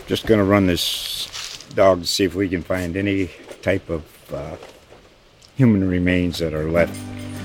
just going to run this dog to see if we can find any type of human remains that are left.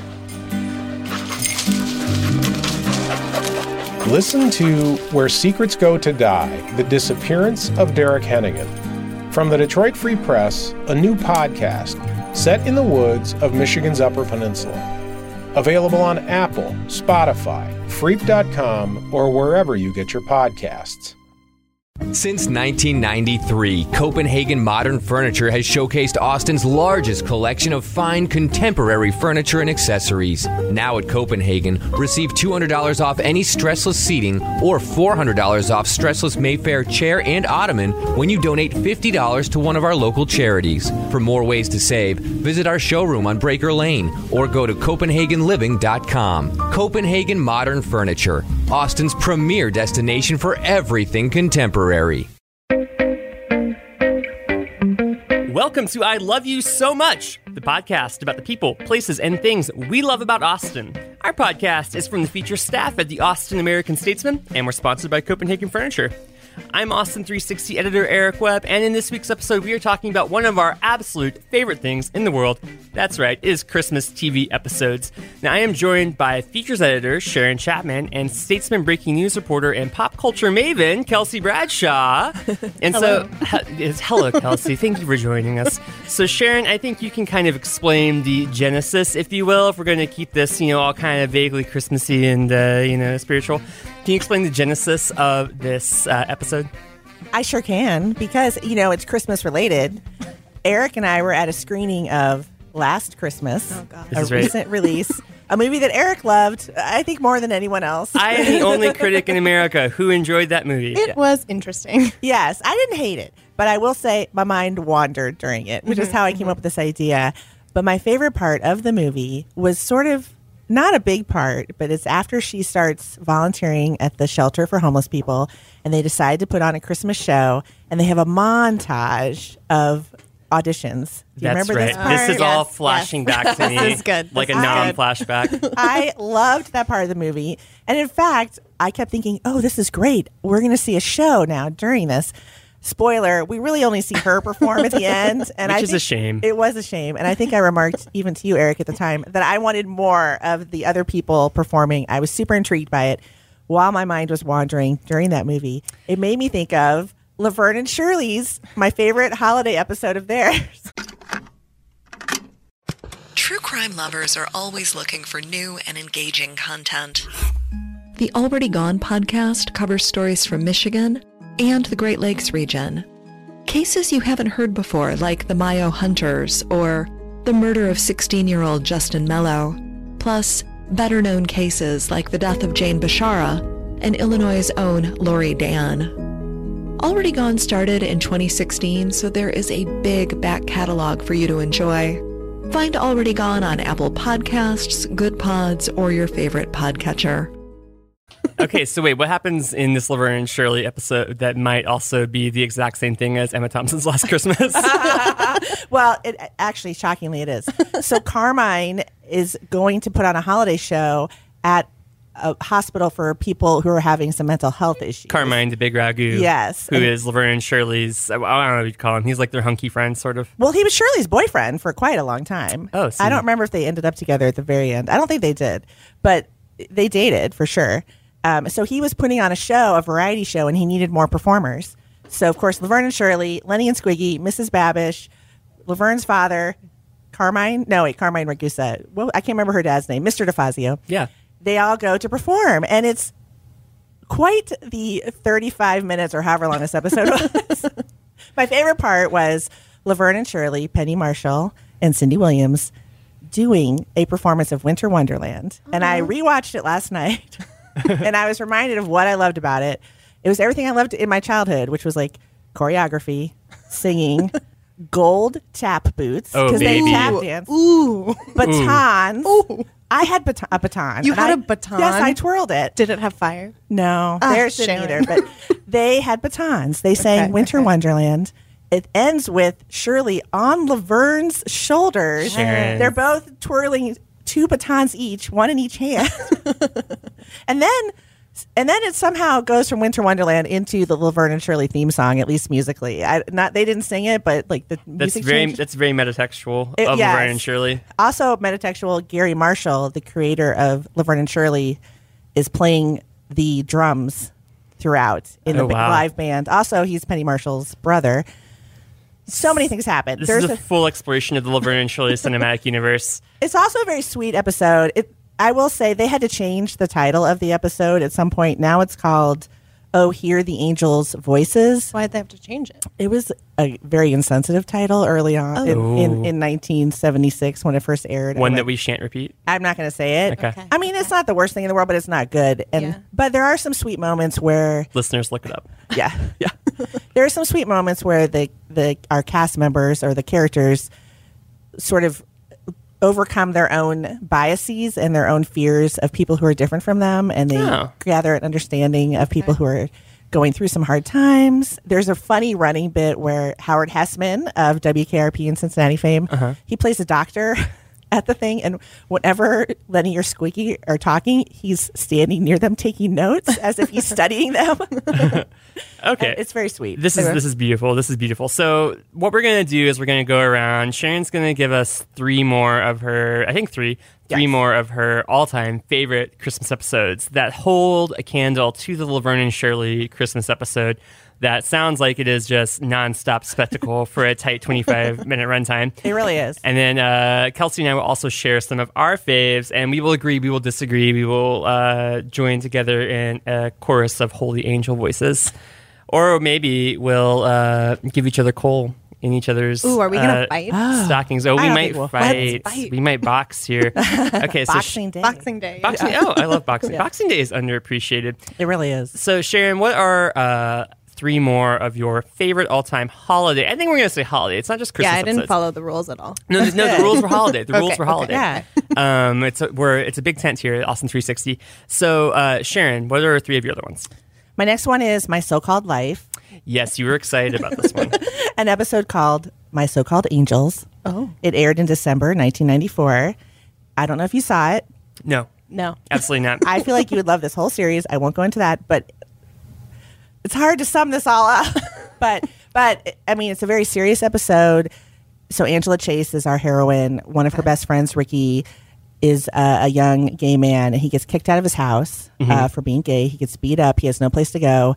Listen to Where Secrets Go to Die, The Disappearance of Derek Hennigan. From the Detroit Free Press, a new podcast set in the woods of Michigan's Upper Peninsula. Available on Apple, Spotify, Freep.com, or wherever you get your podcasts. Since 1993, Copenhagen Modern Furniture has showcased Austin's largest collection of fine contemporary furniture and accessories. Now at Copenhagen, receive $200 off any stressless seating or $400 off stressless Mayfair chair and ottoman when you donate $50 to one of our local charities. For more ways to save, visit our showroom on Breaker Lane or go to CopenhagenLiving.com. Copenhagen Modern Furniture, Austin's premier destination for everything contemporary. Welcome to I Love You So Much, the podcast about the people, places, and things we love about Austin. Our podcast is from the feature staff at the Austin American Statesman, and we're sponsored by Copenhagen Furniture. I'm Austin 360 editor Eric Webb, and in this week's episode, we are talking about one of our absolute favorite things in the world. That's right, is Christmas TV episodes. Now, I am joined by features editor Sharon Chapman and Statesman breaking news reporter and pop culture maven Kelsey Bradshaw. And hello, Kelsey. Thank you for joining us. So, Sharon, I think you can kind of explain the genesis, if you will, if we're going to keep this, all kind of vaguely Christmassy and, spiritual. Can you explain the genesis of this episode? I sure can, because, it's Christmas related. Eric and I were at a screening of Last Christmas, a recent release, a movie that Eric loved, I think, more than anyone else. I am the only critic in America who enjoyed that movie. It was interesting. Yes, I didn't hate it, but I will say my mind wandered during it, which is how I came up with this idea. But my favorite part of the movie was sort of not a big part, but it's after she starts volunteering at the shelter for homeless people, and they decide to put on a Christmas show, and they have a montage of auditions. Do you remember right. this part? This is all flashing back to me. This is good. Like a non-flashback. I loved that part of the movie. And in fact, I kept thinking, oh, this is great. We're going to see a show now during this. Spoiler, we really only see her perform at the end. And Which is a shame. It was a shame. And I think I remarked, even to you, Eric, at the time, that I wanted more of the other people performing. I was super intrigued by it. While my mind was wandering during that movie, it made me think of Laverne and Shirley's, my favorite holiday episode of theirs. True crime lovers are always looking for new and engaging content. The Already Gone podcast covers stories from Michigan and the Great Lakes region. Cases you haven't heard before, like the Mayo Hunters or the murder of 16-year-old Justin Mello, plus better-known cases like the death of Jane Bashara and Illinois' own Lori Dan. Already Gone started in 2016, so there is a big back catalog for you to enjoy. Find Already Gone on Apple Podcasts, Good Pods, or your favorite podcatcher. Okay, so wait, what happens in this Laverne and Shirley episode that might also be the exact same thing as Emma Thompson's Last Christmas? Well, it actually, shockingly, it is. So Carmine is going to put on a holiday show at a hospital for people who are having some mental health issues. Carmine, the big ragu. Yes. Who is Laverne and Shirley's, I don't know what you'd call him. He's like their hunky friend, sort of. Well, he was Shirley's boyfriend for quite a long time. Oh, I don't remember if they ended up together at the very end. I don't think they did, but they dated for sure. So he was putting on a variety show, and he needed more performers. So, of course, Laverne and Shirley, Lenny and Squiggy, Mrs. Babish, Laverne's father, Carmine Ragusa. Well, I can't remember her dad's name. Mr. DeFazio. Yeah. They all go to perform, and it's quite the 35 minutes or however long this episode was. My favorite part was Laverne and Shirley, Penny Marshall, and Cindy Williams doing a performance of Winter Wonderland. And I rewatched it last night, and I was reminded of what I loved about it. It was everything I loved in my childhood, which was like choreography, singing, gold tap boots, because they tap dance, batons. Ooh. I had a baton. You had a baton? Yes, I twirled it. Did it have fire? No, theirs didn't either. But they had batons. They sang Winter Wonderland. It ends with Shirley on Laverne's shoulders. Sharon. They're both twirling 2 batons each, one in each hand. And then And then it somehow goes from Winter Wonderland into the Laverne and Shirley theme song, at least musically. They didn't sing it, but like the music changed. That's very metatextual of Yes. Laverne and Shirley. Also metatextual, Gary Marshall, the creator of Laverne and Shirley, is playing the drums throughout in the live band. Also, he's Penny Marshall's brother. So many things happen. This is a full exploration of the Laverne and Shirley cinematic universe. It's also a very sweet episode. I will say they had to change the title of the episode at some point. Now it's called "Oh, Hear the Angels' Voices." Why'd they have to change it? It was a very insensitive title early on in 1976 when it first aired. One that we shan't repeat. I'm not going to say it. Okay. I mean, it's not the worst thing in the world, but it's not good. But there are some sweet moments where Listeners, look it up. yeah. There are some sweet moments where our cast members or the characters sort of overcome their own biases and their own fears of people who are different from them, and they gather an understanding of people who are going through some hard times. There's a funny running bit where Howard Hessman of WKRP and Cincinnati fame, he plays a doctor at the thing, and whenever Lenny or Squeaky are talking, he's standing near them taking notes as if he's studying them. Okay. And it's very sweet. This is beautiful. This is beautiful. So what we're going to do is we're going to go around. Sharon's going to give us three more of her all-time favorite Christmas episodes that hold a candle to the Laverne and Shirley Christmas episode that sounds like it is just nonstop spectacle for a tight 25-minute runtime. It really is. And then Kelsey and I will also share some of our faves, and we will agree, we will disagree, we will join together in a chorus of holy angel voices. Or maybe we'll give each other coal in each other's Ooh, are we gonna fight? stockings. Oh, we might fight. Let's fight. We might box here. Okay, Boxing Day. Boxing Day. Boxing. Oh, I love boxing. Boxing Day is underappreciated. It really is. So, Sharon, what are three more of your favorite all-time holiday? I think we're going to say holiday. It's not just Christmas. Yeah, I didn't episodes. follow the rules at all. No, the rules were holiday. The rules were holiday. Yeah. It's a big tent here at Austin 360. So, Sharon, what are three of your other ones? My next one is My So-Called Life, Yes, you were excited about this one. an episode called My So-Called Angels. Oh. It aired in December 1994. I don't know if you saw it. No, No. absolutely not. I feel like you would love this whole series. I won't go into that, but it's hard to sum this all up. but I mean, it's a very serious episode. So Angela Chase is our heroine. One of her best friends, Ricky, is a young gay man, and he gets kicked out of his house for being gay. He gets beat up. He has no place to go.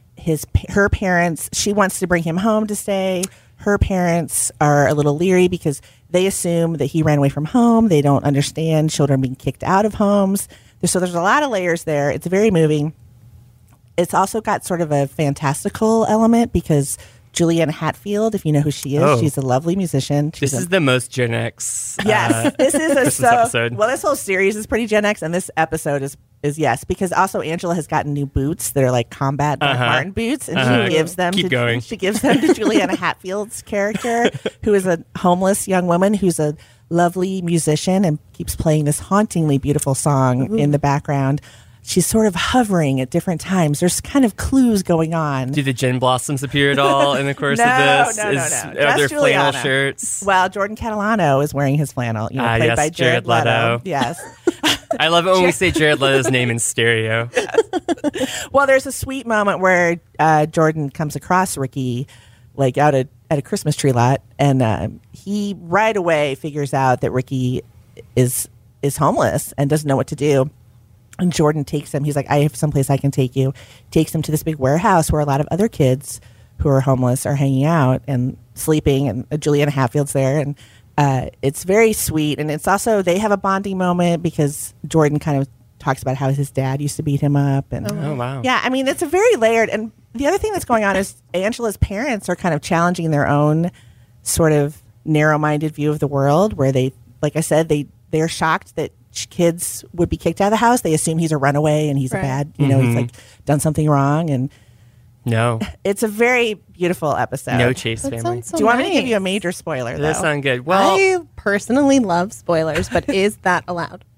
Her parents, she wants to bring him home to stay. Her parents are a little leery because they assume that he ran away from home. They don't understand children being kicked out of homes. So there's a lot of layers there. It's very moving. It's also got sort of a fantastical element because Juliana Hatfield, if you know who she is, she's a lovely musician. This is the most Gen X. Yes, this is Christmas episode. Well, this whole series is pretty Gen X, and this episode is yes, because also Angela has gotten new boots that are like combat Doc Martin boots, and she gives them. Keep going. She gives them to Juliana Hatfield's character, who is a homeless young woman who's a lovely musician and keeps playing this hauntingly beautiful song in the background. She's sort of hovering at different times. There's kind of clues going on. Do the Gin Blossoms appear at all in the course of this? No. Are Just there flannel Juliana. shirts? Well, Jordan Catalano is wearing his flannel, played yes, by Jared Leto. Yes. I love it when we say Jared Leto's name in stereo. Well, there's a sweet moment where Jordan comes across Ricky, like out at a Christmas tree lot, and he right away figures out that Ricky is homeless and doesn't know what to do. And Jordan takes him. He's like, I have someplace I can take you. Takes him to this big warehouse where a lot of other kids who are homeless are hanging out and sleeping. And Juliana Hatfield's there. And it's very sweet. And it's also, they have a bonding moment because Jordan kind of talks about how his dad used to beat him up. And Oh, wow. yeah, I mean, it's a very layered. And the other thing that's going on is Angela's parents are kind of challenging their own sort of narrow-minded view of the world where they, like I said, they're shocked that kids would be kicked out of the house. They assume he's a runaway and he's a bad, he's like done something wrong. And No. it's a very beautiful episode. No Chase That family. sounds so Do you want me to give nice. you a major spoiler, though? That sound good. Well, I personally love spoilers, but is that allowed?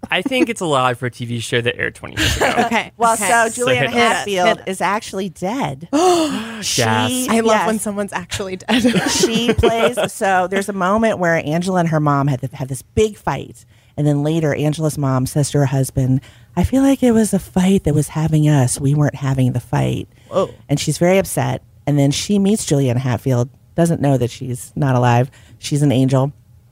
I think it's allowed for a TV show that aired 20 years ago. Okay. Well, okay. so Julianne hit us. Hatfield is actually dead. Yes. I love when someone's actually dead. She plays. So there's a moment where Angela and her mom had this big fight, and then later Angela's mom says to her husband, "I feel like it was a fight that was having us. We weren't having the fight." Whoa. And she's very upset. And then she meets Julianne Hatfield. Doesn't know that she's not alive. She's an angel.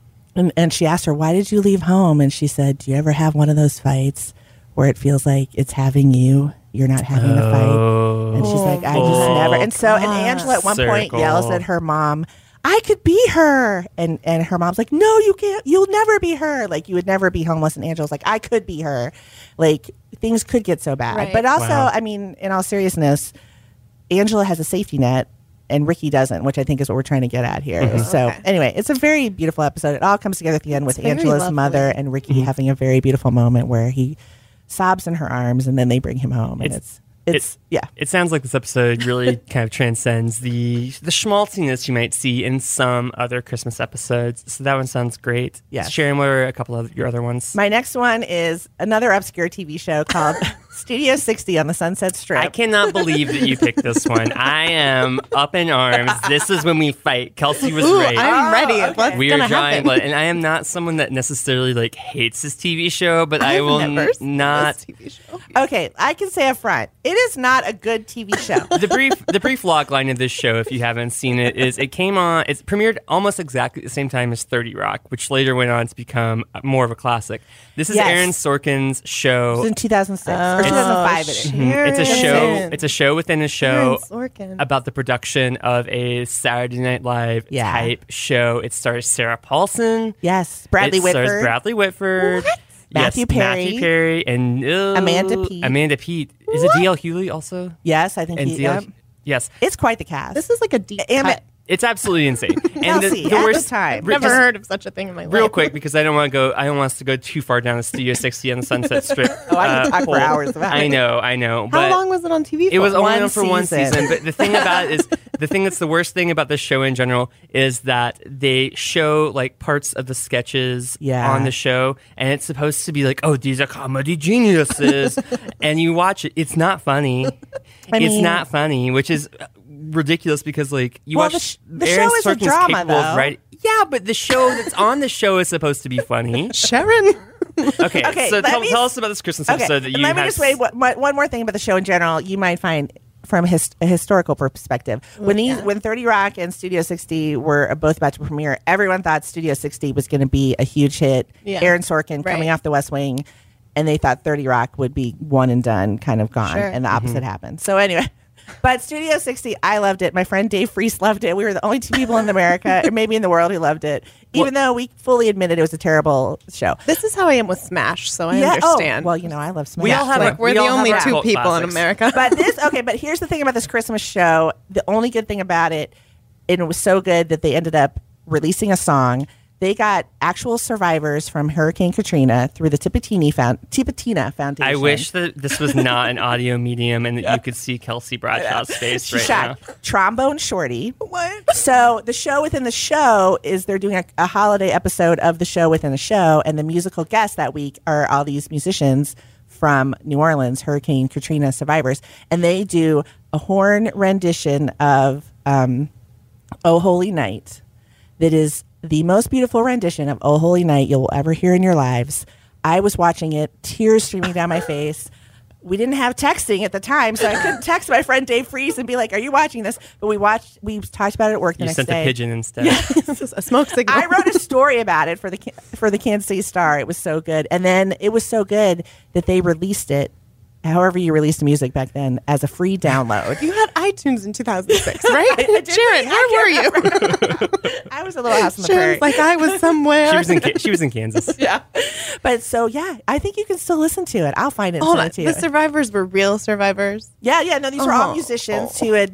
And she asked her, "Why did you leave home?" And she said, "Do you ever have one of those fights where it feels like it's having you? You're not having the fight." And she's like, "I just never." And so, and Angela at one point yells at her mom, "I could be her." And her mom's like, "No, you can't. You'll never be her. Like, you would never be homeless." And Angela's like, "I could be her." Like, things could get so bad. Right. But also, Wow. I mean, in all seriousness, Angela has a safety net. And Ricky doesn't, which I think is what we're trying to get at here. So anyway, it's a very beautiful episode. It all comes together at the end with very Angela's lovely. mother and Ricky having a very beautiful moment where he sobs in her arms, and then they bring him home, and it's yeah. It sounds like this episode really kind of transcends the schmaltziness you might see in some other Christmas episodes. So that one sounds great. Yes. Sharon, what are a couple of your other ones? My next one is another obscure TV show called Studio 60 on the Sunset Strip. I cannot believe that you picked this one. I am up in arms. This is when we fight. Kelsey was Ooh, right. I'm ready. What's We gonna are drawing happen? blood, and I am not someone that necessarily like hates this TV show, but I will never seen not. this TV show. Okay, I can say up front, it is not a good TV show. The brief log line of this show, if you haven't seen it, is it came on. It's premiered almost exactly at the same time as 30 Rock, which later went on to become more of a classic. This is Yes. Aaron Sorkin's It show. was in 2006 or 2005. It is. It's a show. Sharon. It's a show within a show Aaron Sorkin. about the production of a Saturday Night Live Yeah. type show. It stars Sarah Paulson. Yes, Bradley it Whitford. Stars Bradley Whitford. Matthew Yes, Perry. Matthew Perry and Amanda Peet. Amanda Peet. Is it D.L. Hewley also? Yes, I think And he. D.L. Yep. Yes, It's quite the cast. This is like a deep Am- cut. it's absolutely insane. And Kelsey, at the time. Never heard of such a thing in my life. Real quick, because I don't want us to go too far down the Studio 60 on the Sunset Strip. Oh, I can talk for hole. hours about it. I know. How But long was it on TV for? it was only One on for one season. season. But the thing about it is, the thing that's the worst thing about this show in general is that they show like parts of the sketches Yeah. on the show, and it's supposed to be like, oh, these are comedy geniuses, and you watch it, it's not funny. I It's mean- not funny, which is ridiculous because like you Well, watch the Aaron show is a Sorkin's drama, capable of though. writing. Yeah, but the show that's on the show is supposed to be funny. Sharon. Okay, Okay, so let me tell us about this Christmas Okay, episode that and you let me had. just say one more thing about the show in general. You might find from a historical perspective when 30 Rock and Studio 60 were both about to premiere, everyone thought Studio 60 was going to be a huge hit. Yeah. Aaron Sorkin coming Right. off The West Wing, and they thought 30 Rock would be one and done, kind of gone, Sure. and the opposite happened. So anyway. But Studio 60, I loved it. My friend Dave Freese loved it. We were the only two people in America, or maybe in the world, who loved it, even though we fully admitted it was a terrible show. This is how I am with Smash, so I Oh, understand. well, you know, I love Smash. We all have Like, a- We're we the all have only our two cult people in classics. America. but but here's the thing about this Christmas show. The only good thing about it, and it was so good that they ended up releasing a song. They got actual survivors from Hurricane Katrina through the Tipatina Foundation. I wish that this was not an audio medium and that you could see Kelsey Bradshaw's face She right shot now. Trombone Shorty. What? So the show within the show is they're doing a holiday episode of the show within the show, and the musical guests that week are all these musicians from New Orleans, Hurricane Katrina survivors, and they do a horn rendition of "Oh Holy Night" that is the most beautiful rendition of "Oh Holy Night" you'll ever hear in your lives. I was watching it, tears streaming down my face. We didn't have texting at the time, so I couldn't text my friend Dave Freese and be like, "Are you watching this?" But we talked about it at work the You next sent day. the pigeon instead. This is a smoke signal. I wrote a story about it for the Kansas City Star. It was so good, and then it was so good that they released it. However, you released music back then as a free download. You had iTunes in 2006, right? I did. Sharon, where were you? I was a little house on the prairie. Sharon's like, I was somewhere. She was in Kansas. Yeah. But so, yeah, I think you can still listen to it. I'll find it and Hold send on. it to you. The survivors were real survivors. Yeah. No, these were all Oh. musicians who had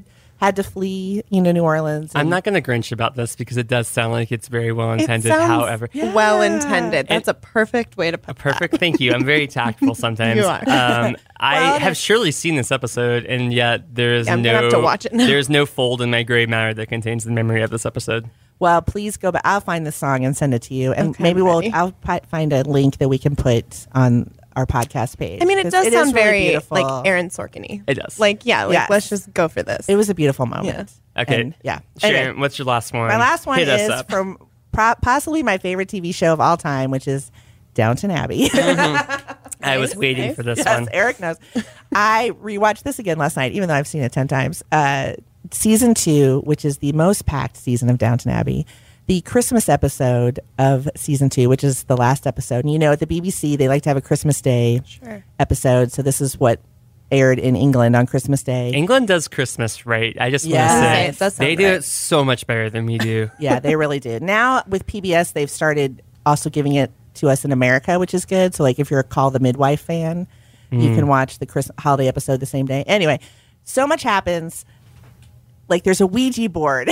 had to flee, New Orleans. I'm and- not going to Grinch about this because it does sound like it's very well It intended. sounds However, well intended. That's a perfect way to put perfect. Thank you. I'm very tactful sometimes. You are. I have surely seen this episode, and yet there's I'm gonna have to watch it now. There's no fold in my gray matter that contains the memory of this episode. Well, please go back. I'll find the song and send it to you, and Okay, maybe ready. I'll find a link that we can put on our podcast page. I mean, it 'Cause does is sound really very beautiful. like Aaron Sorkin-y. It does. Yes. Let's just go for this. It was a beautiful moment. Yeah. Okay. And, yeah. Sharon, Anyway, what's your last one? my last one Hit us is up. from possibly my favorite TV show of all time, which is Downton Abbey. I was waiting for this Yes, one. Eric knows. I rewatched this again last night, even though I've seen it 10 times. Season 2, which is the most packed season of Downton Abbey. The Christmas episode of season 2, which is the last episode. And at the BBC, they like to have a Christmas Day episode. So this is what aired in England on Christmas Day. England does Christmas right. I just want Yes. to Okay, say it does sound they do right. it so much better than we do. Yeah, they really did. Now with PBS, they've started also giving it to us in America, which is good. So like if you're a Call the Midwife fan, you can watch the holiday episode the same day. Anyway, so much happens. Like there's a Ouija board.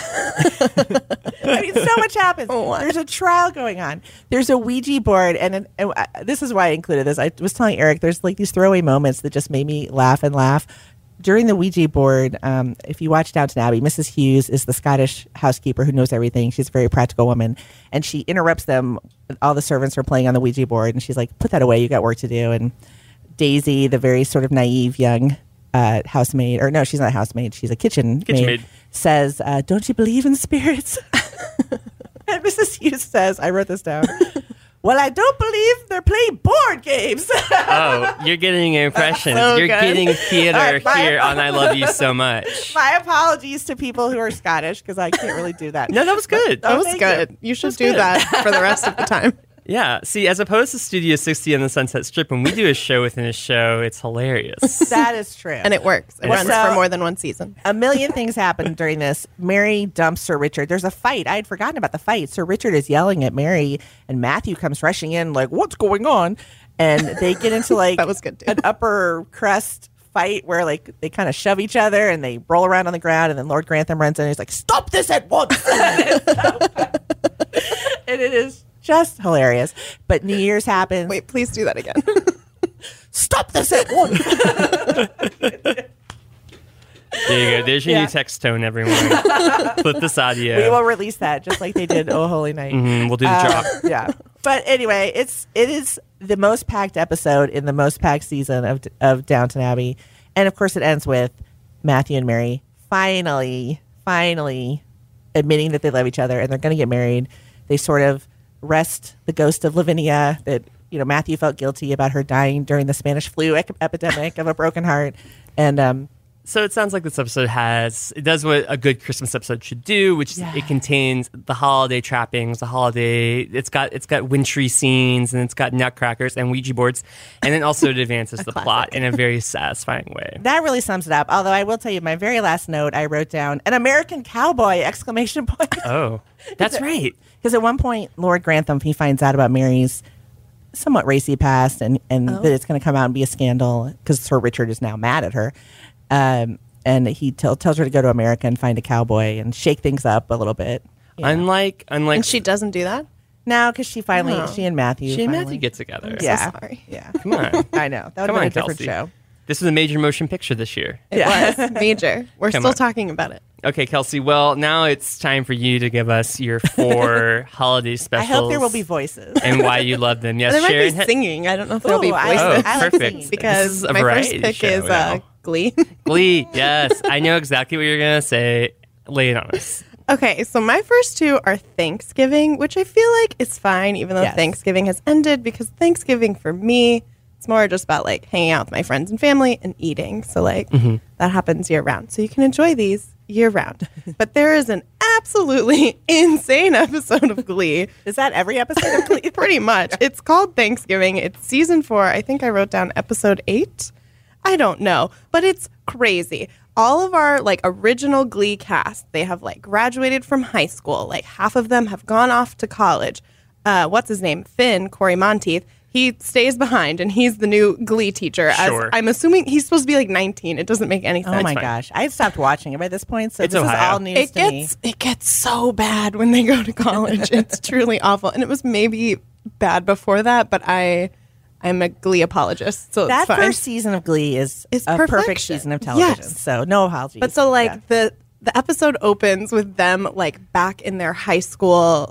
I mean, so much happens. There's a trial going on. There's a Ouija board, and this is why I included this. I was telling Eric, there's like these throwaway moments that just made me laugh and laugh. During the Ouija board, if you watch Downton Abbey, Mrs. Hughes is the Scottish housekeeper who knows everything. She's a very practical woman, and she interrupts them. All the servants are playing on the Ouija board, and she's like, "Put that away. You got work to do." And Daisy, the very sort of naive young housemaid, or no, she's not a housemaid. She's a kitchen maid, says, "Don't you believe in spirits?" And Mrs. Hughes says, I wrote this down. Well, I don't believe they're playing board games. Oh, you're getting impressions. So You're good. getting theater All right, here on I Love You So Much. My apologies to people who are Scottish because I can't really do that. No, that was good. That was thank good. You should That's do good. that for the rest of the time. Yeah. See, as opposed to Studio 60 on the Sunset Strip, when we do a show within a show, it's hilarious. That is true. And it works. It runs So- for more than one season. A million things happen during this. Mary dumps Sir Richard. There's a fight. I had forgotten about the fight. Sir Richard is yelling at Mary, and Matthew comes rushing in like, what's going on? And they get into like That was good, too. an upper crust fight where like they kind of shove each other and they roll around on the ground, and then Lord Grantham runs in and he's like, stop this at once. And it is just hilarious. But New Year's happens. Wait, please do that again. Stop this at once. There you go. There's your Yeah. new text tone, everyone. Flip this audio. We will release that just like they did Oh Holy Night. We'll do the drop. Yeah. But anyway, it is the most packed episode in the most packed season of Downton Abbey. And of course it ends with Matthew and Mary finally admitting that they love each other and they're going to get married. They sort of rest the ghost of Lavinia that, Matthew felt guilty about her dying during the Spanish flu epidemic of a broken heart. And So it sounds like this episode does what a good Christmas episode should do, which is it contains the holiday trappings, it's got wintry scenes, and it's got nutcrackers and Ouija boards, and then also it advances the plot in a very satisfying way. that really sums it up. Although I will tell you, my very last note, I wrote down an American cowboy ! Oh, that's right. Because at one point, Lord Grantham, he finds out about Mary's somewhat racy past and that it's going to come out and be a scandal because Sir Richard is now mad at her. And he tells her to go to America and find a cowboy and shake things up a little bit. Unlike And she doesn't do that? No, because she and Matthew she and finally- Matthew get together. Yeah. Sorry. Yeah. Come on. I know. That would Come have been on, a different Kelsey. show. This is a major motion picture this year. It was major. We're Come still on. talking about it. Okay, Kelsey. Well, now it's time for you to give us your 4 holiday I specials. hope there will be voices. and why you love them. Yes, There might Sharon. be singing. I don't know if there'll be Ooh, voices. Oh, I like perfect. singing. This is Because a my first variety pick show is now. Glee. Glee. Yes, I know exactly what you're gonna say. Lay it on us. Okay, so my first 2 are Thanksgiving, which I feel like is fine, even though Yes. Thanksgiving has ended, because Thanksgiving for me, it's more just about like hanging out with my friends and family and eating. So like that happens year round. So you can enjoy these year round. But there is an absolutely insane episode of Glee. Is that every episode of Glee? Pretty much. It's called Thanksgiving. It's season 4. I think I wrote down episode 8. I don't know, but it's crazy. All of our like original Glee cast, they have like graduated from high school. Like half of them have gone off to college. What's his name? Finn, Corey Monteith, he stays behind, and he's the new Glee teacher. Sure. As I'm assuming he's supposed to be like 19. It doesn't make any sense. Oh my fine. gosh. I stopped watching it by this point, so It's this Ohio. is all news to me. It gets so bad when they go to college. It's truly awful. And it was maybe bad before that, but I'm a Glee apologist, so That it's fine. first season of Glee is It's a perfect perfection. season of television. Yes. So no apologies. But so like Yeah. the episode opens with them like back in their high school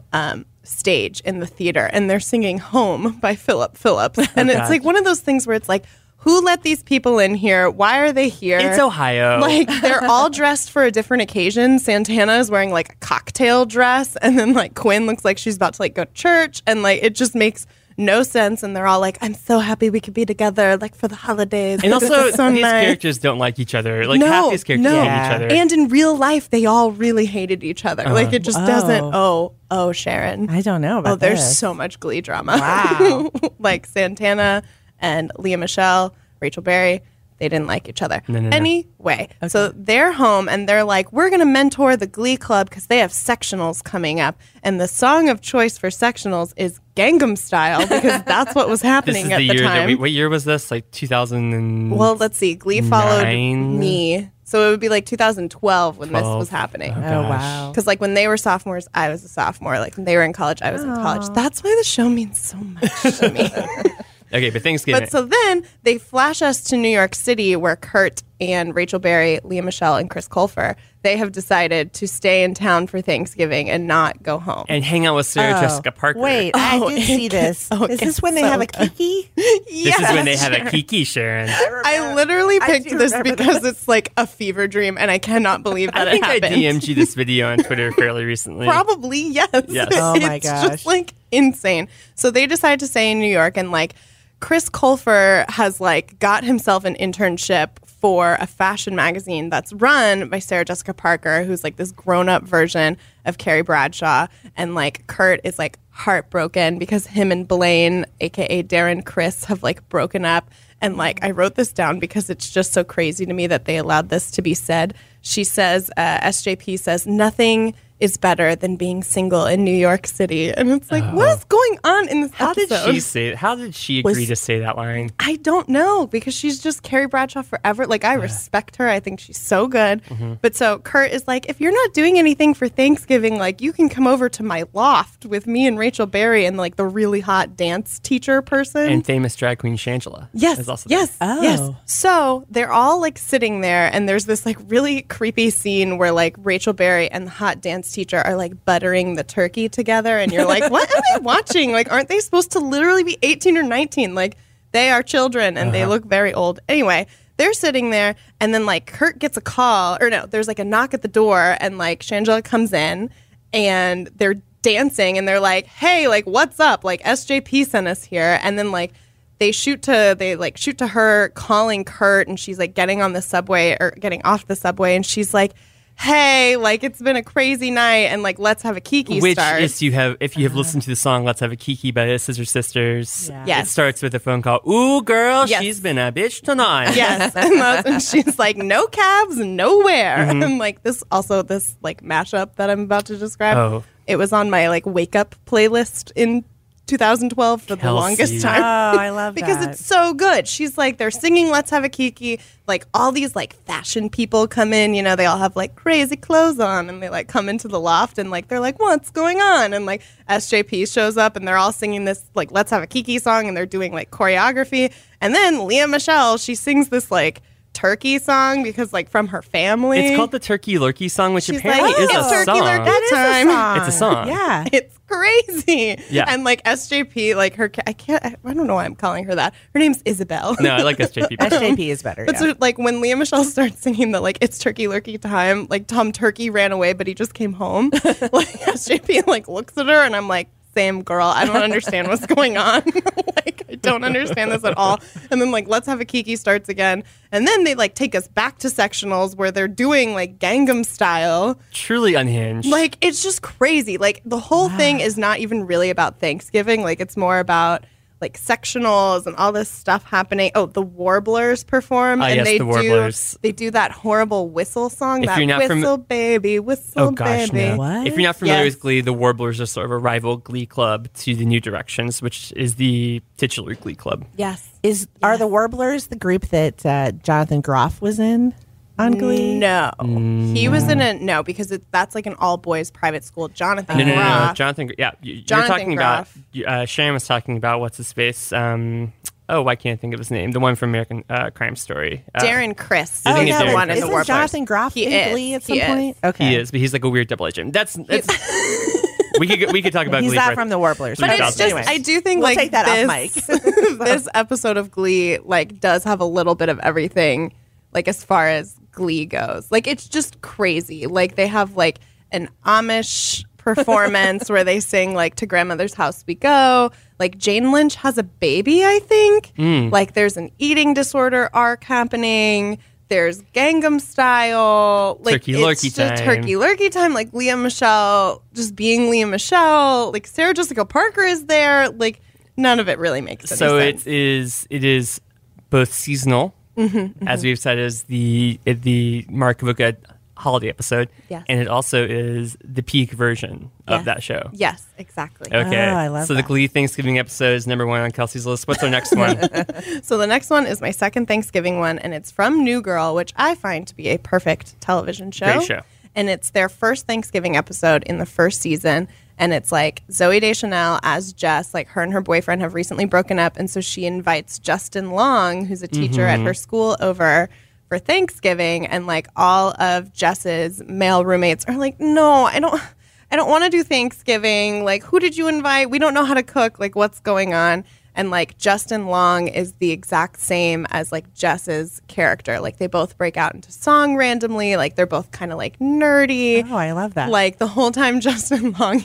stage in the theater, and they're singing "Home" by Philip Phillips, and it's God. like one of those things where it's like, who let these people in here? Why are they here? It's Ohio. Like they're all dressed for a different occasion. Santana is wearing like a cocktail dress, and then like Quinn looks like she's about to like go to church, and like it just makes no sense. And they're all like, "I'm so happy we could be together, like for the holidays." and This also, is so these nice. characters don't like each other. Like, half these characters hate each other. And in real life, they all really hated each other. Like it just doesn't. Oh, Sharon. I don't know about Oh, there's this. so much Glee drama. Wow. Like Santana and Leah Michele, Rachel Berry, they didn't like each other. No. Anyway, so they're home and they're like, we're going to mentor the Glee Club because they have sectionals coming up. And the song of choice for sectionals is Gangnam Style because that's what was This happening is at the the year that time. what year was this? Like 2000 and... Well, let's see. Glee followed Nine? me. So it would be like 2012 when this 12. was happening. Oh, gosh. wow. Because like when they were sophomores, I was a sophomore. Like when they were in college, I was in college. That's why the show means so much to me. Okay, but Thanksgiving. But so then they flash us to New York City, where Kurt and Rachel Berry, Leah Michele, and Chris Colfer, they have decided to stay in town for Thanksgiving and not go home. and hang out with Sarah Jessica Parker. Wait, I Oh, did it see gets- this. oh, it Is this gets when they so have a good. kiki? This is when they have a Kiki, Sharon. I literally I picked do this remember because this. it's like a fever dream, and I cannot believe that I think it I happened. DM'd you this video on Twitter fairly recently. Probably, yes. Yes. Oh, my It's gosh. just like insane. So they decide to stay in New York, and like Chris Colfer has like got himself an internship for a fashion magazine that's run by Sarah Jessica Parker, who's like this grown-up version of Carrie Bradshaw. And like Kurt is like heartbroken because him and Blaine, aka Darren Chris, have like broken up. And like I wrote this down because it's just so crazy to me that they allowed this to be said. She says, SJP says, nothing is better than being single in New York City. And it's like, what is going on in this How did episode? she say? How did she agree to say that line? I don't know, because she's just Carrie Bradshaw forever. Like, I respect her. I think she's so good. But so Kurt is like, if you're not doing anything for Thanksgiving, like, you can come over to my loft with me and Rachel Berry and like the really hot dance teacher person. And famous drag queen Shangela. Yes, is also there. yes, Oh. yes. So they're all like sitting there, and there's this like really creepy scene where like Rachel Berry and the hot dance teacher are like buttering the turkey together, and you're like, what am I watching? Like, aren't they supposed to literally be 18 or 19? Like, they are children, and they look very old. Anyway, they're sitting there, and then like Kurt gets a call, or no, there's like a knock at the door, and like Shangela comes in, and they're dancing, and they're like, hey, like, what's up? Like, SJP sent us here, and then like they shoot to her calling Kurt, and she's like getting on the subway or getting off the subway, and she's like, hey, like, it's been a crazy night, and like, let's have a Kiki Which start. is if you have listened to the song "Let's Have a Kiki" by the Scissor Sisters, Yeah. Yes. it starts with a phone call. Ooh, girl, Yes. she's been a bitch tonight. Yes, and she's like, no cabs, nowhere. Mm-hmm. And like this like mashup that I'm about to describe. Oh. It was on my like wake up playlist in 2012 for the Kelsey. longest time. Oh, I love because that. it's so good. She's like, they're singing "Let's Have a Kiki." Like all these like fashion people come in, you know, they all have like crazy clothes on, and they like come into the loft, and like they're like, what's going on? And like SJP shows up, and they're all singing this like "Let's Have a Kiki" song, and they're doing like choreography. And then Leah Michele, she sings this like turkey song because like from her family. It's called the Turkey Lurkey song, which She's apparently like, is "It's a Turkey song. Lurkey That is time. a song. It's a song. Yeah. It's crazy. Yeah. And like SJP, like her, I don't know why I'm calling her that. Her name's Isabel. No, I like SJP. SJP is better. But Yeah. so, like when Leah Michele starts singing the like "It's Turkey Lurkey time," like Tom Turkey ran away, but he just came home. Like SJP like looks at her, and I'm like, same girl. I don't understand what's going on. Like I don't understand this at all. And then like "Let's Have a Kiki" starts again, and then they like take us back to sectionals where they're doing like Gangnam Style. Truly unhinged. Like it's just crazy. Like the whole thing is not even really about Thanksgiving. Like it's more about like sectionals and all this stuff happening. Oh, the Warblers perform, and yes, they the Warblers. They do that horrible whistle song. If that you're not whistle baby, whistle Oh gosh, baby. no. What? If you're not familiar Yes. with Glee, the Warblers are sort of a rival Glee club to the New Directions, which is the titular Glee club. Yes. Are the Warblers the group that Jonathan Groff was in on Glee? No, he was in a because that's like an all boys private school. Jonathan No. Groff. Jonathan. Yeah, you're Jonathan talking Groff. about. Sharon was talking about what's his face. Why can't I think of his name? The one from American Crime Story. Darren Criss. I think it's Darren one in Criss. the Isn't Warblers. Jonathan Groff He in is. Glee at He some is. point? Okay. He is, but he's like a weird double agent. That's we could talk about He's Glee. not for- from the Warblers. But But it's just, Anyway. I do think We'll like take that off, Mike. this episode of Glee like does have a little bit of everything, like as far as Glee goes. Like it's just crazy. Like they have like an Amish performance where they sing like "To Grandmother's House We Go." Like Jane Lynch has a baby, I think. Like there's an eating disorder arc happening. There's Gangnam Style, like Turkey it's Lurkey just time. Turkey Lurkey time, like Leah Michelle just being Leah Michelle, like Sarah Jessica Parker is there, like none of it really makes any So sense. it is both seasonal, as we've said, as the Mark Vuka holiday episode, Yes. and it also is the peak version of Yes. that show. Yes, exactly. Okay, I love so the that. Glee Thanksgiving episode is number 1 on Kelsey's list. What's our next one? So the next one is my second Thanksgiving one, and it's from New Girl, which I find to be a perfect television show. Great show. And it's their first Thanksgiving episode in the first season. And it's like Zooey Deschanel as Jess, like her and her boyfriend have recently broken up. And so she invites Justin Long, who's a teacher at her school, over for Thanksgiving. And like all of Jess's male roommates are like, no, I don't want to do Thanksgiving. Like, who did you invite? We don't know how to cook. Like, what's going on? And like Justin Long is the exact same as like Jess's character. Like they both break out into song randomly. Like they're both kind of like nerdy. Oh, I love that. Like the whole time Justin Long,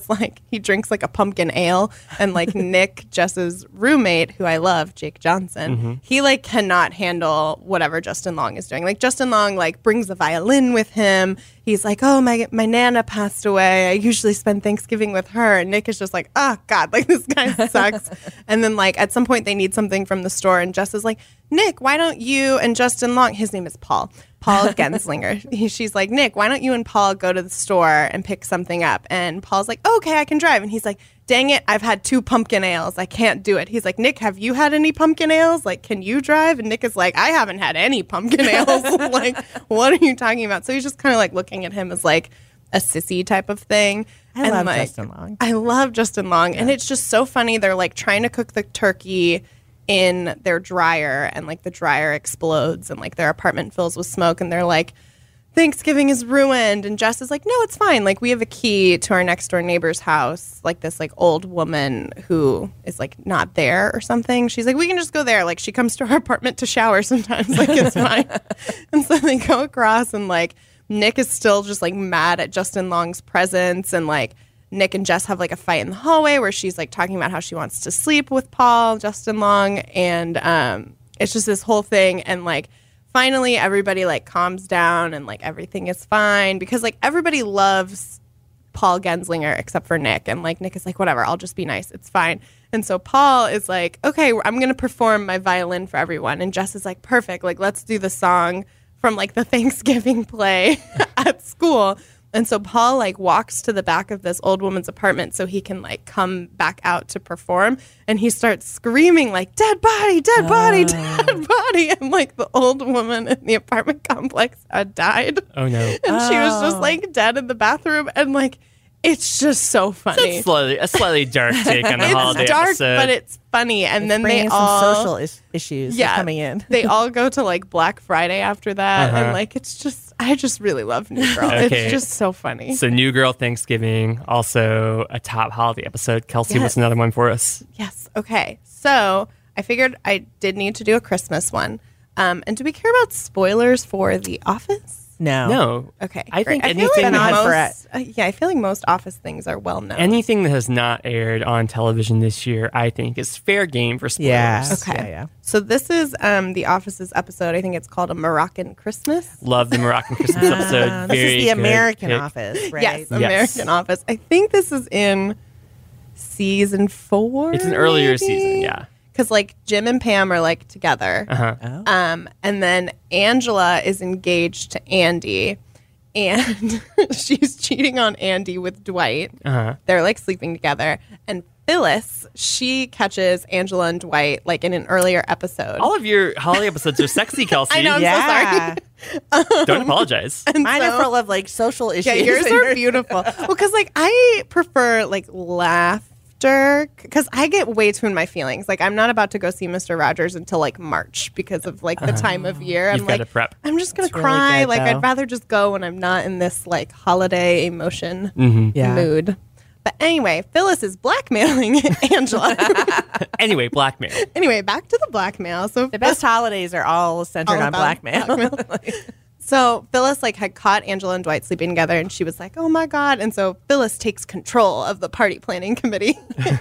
he drinks like a pumpkin ale, and like Nick, Jess's roommate, who I love, Jake Johnson, he like cannot handle whatever Justin Long is doing. Like Justin Long like brings the violin with him. He's like, oh, my Nana passed away. I usually spend Thanksgiving with her. And Nick is just like, oh, God, like this guy sucks. And then like at some point they need something from the store. And Jess is like, Nick, why don't you and Justin Long, his name is Paul Genslinger. She's like, Nick, why don't you and Paul go to the store and pick something up? And Paul's like, oh, okay, I can drive. And he's like, dang it, I've had 2 pumpkin ales. I can't do it. He's like, Nick, have you had any pumpkin ales? Like, can you drive? And Nick is like, I haven't had any pumpkin ales. Like, what are you talking about? So he's just kind of like looking at him as like a sissy type of thing. I love like, Justin Long. I love Justin Long. And it's just so funny. They're like trying to cook the turkey in their dryer, and like the dryer explodes and like their apartment fills with smoke, and they're like, Thanksgiving is ruined. And Jess is like, no, it's fine. Like we have a key to our next door neighbor's house, like this like old woman who is like not there or something. She's like, we can just go there. Like she comes to our apartment to shower sometimes. Like it's fine. And so they go across, and like Nick is still just like mad at Justin Long's presence, and like Nick and Jess have like a fight in the hallway where she's like talking about how she wants to sleep with Justin Long, and it's just this whole thing. And like finally everybody like calms down, and like everything is fine because like everybody loves Paul Genslinger except for Nick, and like Nick is like, whatever, I'll just be nice, it's fine. And so Paul is like, okay, I'm gonna perform my violin for everyone, and Jess is like, perfect, like let's do the song from like the Thanksgiving play at school. And so Paul like walks to the back of this old woman's apartment so he can like come back out to perform, and he starts screaming like, dead body, dead body, dead body. And like the old woman in the apartment complex had died. Oh no. And she was just like dead in the bathroom, and like it's just so funny. A slightly dark take on the holiday It's dark, episode. but it's funny. And then they Bringing all some social issues coming in. they all go to like Black Friday after that, Uh-huh. and like it's just, I just really love New Girl. Okay. It's just so funny. So New Girl Thanksgiving, also a top holiday episode. Kelsey, what's Yes. another one for us? Yes. Okay. So I figured I did need to do a Christmas one. And do we care about spoilers for The Office? No. No. Okay. I great. think feel anything like that has- I feel like most Office things are well known. Anything that has not aired on television this year, I think, is fair game for spoilers. Yeah. Okay. Yeah. So this is The Office's episode. I think it's called A Moroccan Christmas. Love the Moroccan Christmas episode. This Very is the good American pick. Office, right? Yes, American Office. I think this is in season 4. It's an earlier season, yeah. Because like Jim and Pam are like together. Uh-huh. And then Angela is engaged to Andy, and she's cheating on Andy with Dwight. Uh-huh. They're like sleeping together. And Phyllis, she catches Angela and Dwight like in an earlier episode. All of your holiday episodes are sexy, Kelsey. I know, I'm Yeah. so sorry. Don't apologize. Mine so- are full of like social issues. Yeah, yours are beautiful. Well, because like I prefer like laughter, because I get way too in my feelings. Like I'm not about to go see Mr. Rogers until like March because of like the time of year. You've I'm gotta like, prep. I'm just gonna It's really cry. good, like though. I'd rather just go when I'm not in this like holiday emotion Yeah. mood. But anyway, Phyllis is blackmailing Angela. Anyway, blackmail. Anyway, back to the blackmail. So The best holidays are all centered all on about blackmail. So Phyllis like had caught Angela and Dwight sleeping together, and she was like, "Oh my god!" And so Phyllis takes control of the party planning committee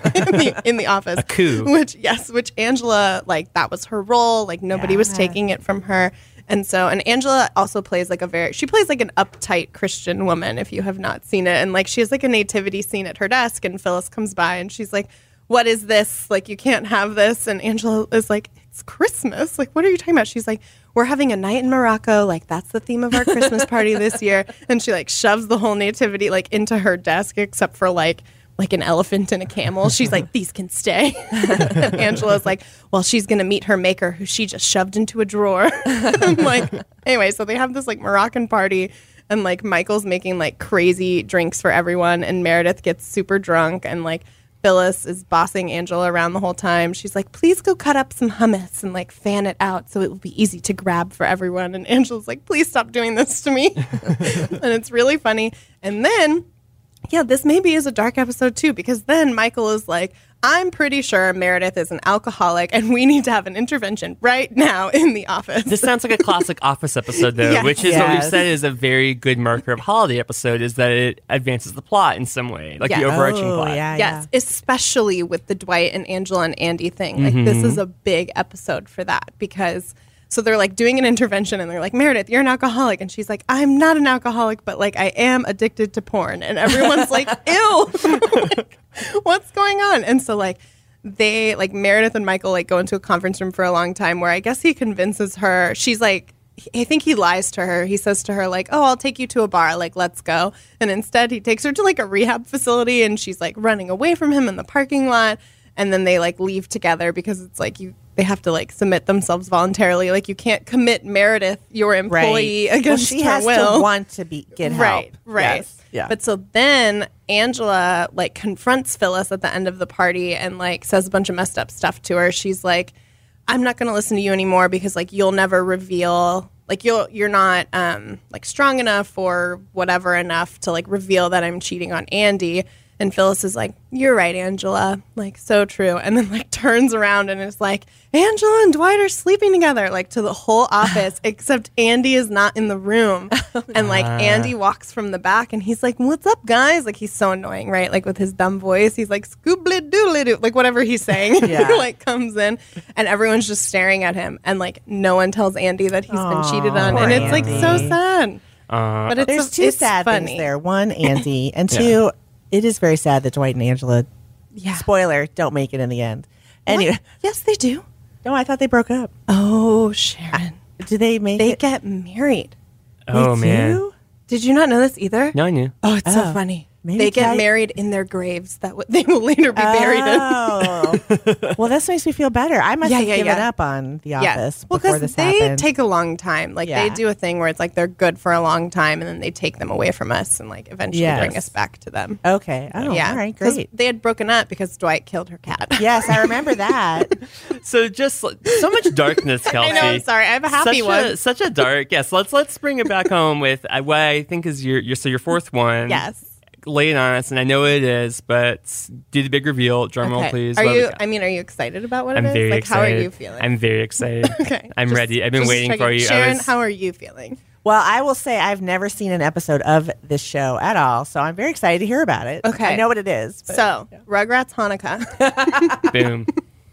in the office. A coup. Which Angela, like that was her role. Like nobody was Yeah. taking it from her. And Angela also plays like she plays like an uptight Christian woman, if you have not seen it. And like she has like a nativity scene at her desk, and Phyllis comes by and she's like, "What is this? Like you can't have this." And Angela is like, "It's Christmas. Like what are you talking about?" She's like, "We're having a night in Morocco. Like that's the theme of our Christmas party this year." And she like shoves the whole nativity like into her desk, except for like an elephant and a camel. She's like, "These can stay." And Angela's like, "Well, she's going to meet her maker who she just shoved into a drawer." I'm like, anyway, so they have this like Moroccan party, and like Michael's making like crazy drinks for everyone, and Meredith gets super drunk, and like Phyllis is bossing Angela around the whole time. She's like, "Please go cut up some hummus and like fan it out so it will be easy to grab for everyone." And Angela's like, "Please stop doing this to me." And it's really funny. And then yeah, this maybe is a dark episode too, because then Michael is like, "I'm pretty sure Meredith is an alcoholic and we need to have an intervention right now in the office." This sounds like a classic Office episode, though, Yes. which is what we've Yes. said is a very good marker of holiday episode, is that it advances the plot in some way, like the Yeah. overarching Oh, plot. yeah, Yes, especially with the Dwight and Angela and Andy thing. Like this is a big episode for that, because so they're like doing an intervention and they're like, "Meredith, you're an alcoholic." And she's like, "I'm not an alcoholic, but like I am addicted to porn." And everyone's like, "Ew." Like, what's going on? And so like they like Meredith and Michael like go into a conference room for a long time where I guess he convinces her. She's like, I think he lies to her. He says to her like, "Oh, I'll take you to a bar. Like, let's go." And instead he takes her to like a rehab facility, and she's like running away from him in the parking lot. And then they like leave together because it's like they have to like submit themselves voluntarily. Like you can't commit Meredith, your employee, against she her has will. to want to get help. Right. Yes. Yeah. But so then Angela like confronts Phyllis at the end of the party and like says a bunch of messed up stuff to her. She's like, "I'm not going to listen to you anymore because like you'll never reveal, like you're not like strong enough or whatever enough to like reveal that I'm cheating on Andy." And Phyllis is like, "You're right, Angela. Like, so true." And then like turns around and is like, "Angela and Dwight are sleeping together," like to the whole office, except Andy is not in the room. And like Andy walks from the back and he's like, "What's up, guys?" Like he's so annoying, right? Like with his dumb voice, he's like, "Scoobly doodly doo," like whatever he's saying. Yeah. Like comes in and everyone's just staring at him. And like no one tells Andy that he's been cheated on. poor And it's like so Andy. sad. But it's There's two it's sad funny. things there. One, Andy, and two, it is very sad that Dwight and Angela, Yeah. spoiler, don't make it in the end. Anyway, What? Yes, they do. no, I thought they broke up. Oh, Sharon. Do they make They it? get married. Oh, They man. do? Did you not know this either? No, I knew. Oh, it's so Oh. funny. Maybe They get I- married in their graves that they will later be buried in. Oh, well, this makes me feel better. I must Yeah, have yeah, given yeah. up on The Yeah. Office Well, before because this they happened. take a long time. Like Yeah. they do a thing where it's like they're good for a long time, and then they take them away from us, and like eventually Yes. bring us back to them. Okay. Oh, Yeah, all right, 'Cause great. they had broken up because Dwight killed her cat. Yes, I remember that. So just so much darkness, Kelsey. I know. I'm sorry. I have a happy one. Such a dark. Yes. Let's bring it back home with what I think is your fourth one. Yes. Lay it on us, and I know it is, but do the big reveal. Drum roll, Okay. please. Are What have we you? got? I mean, are you excited about what I'm it is? very Like, excited. how are you feeling? I'm very excited. Okay. I'm Just- ready. I've been just waiting checking. for you. Sharon, how are you feeling? Well, I will say I've never seen an episode of this show at all, so I'm very excited to hear about it. Okay. I know what it is. But So, Rugrats Hanukkah. Boom.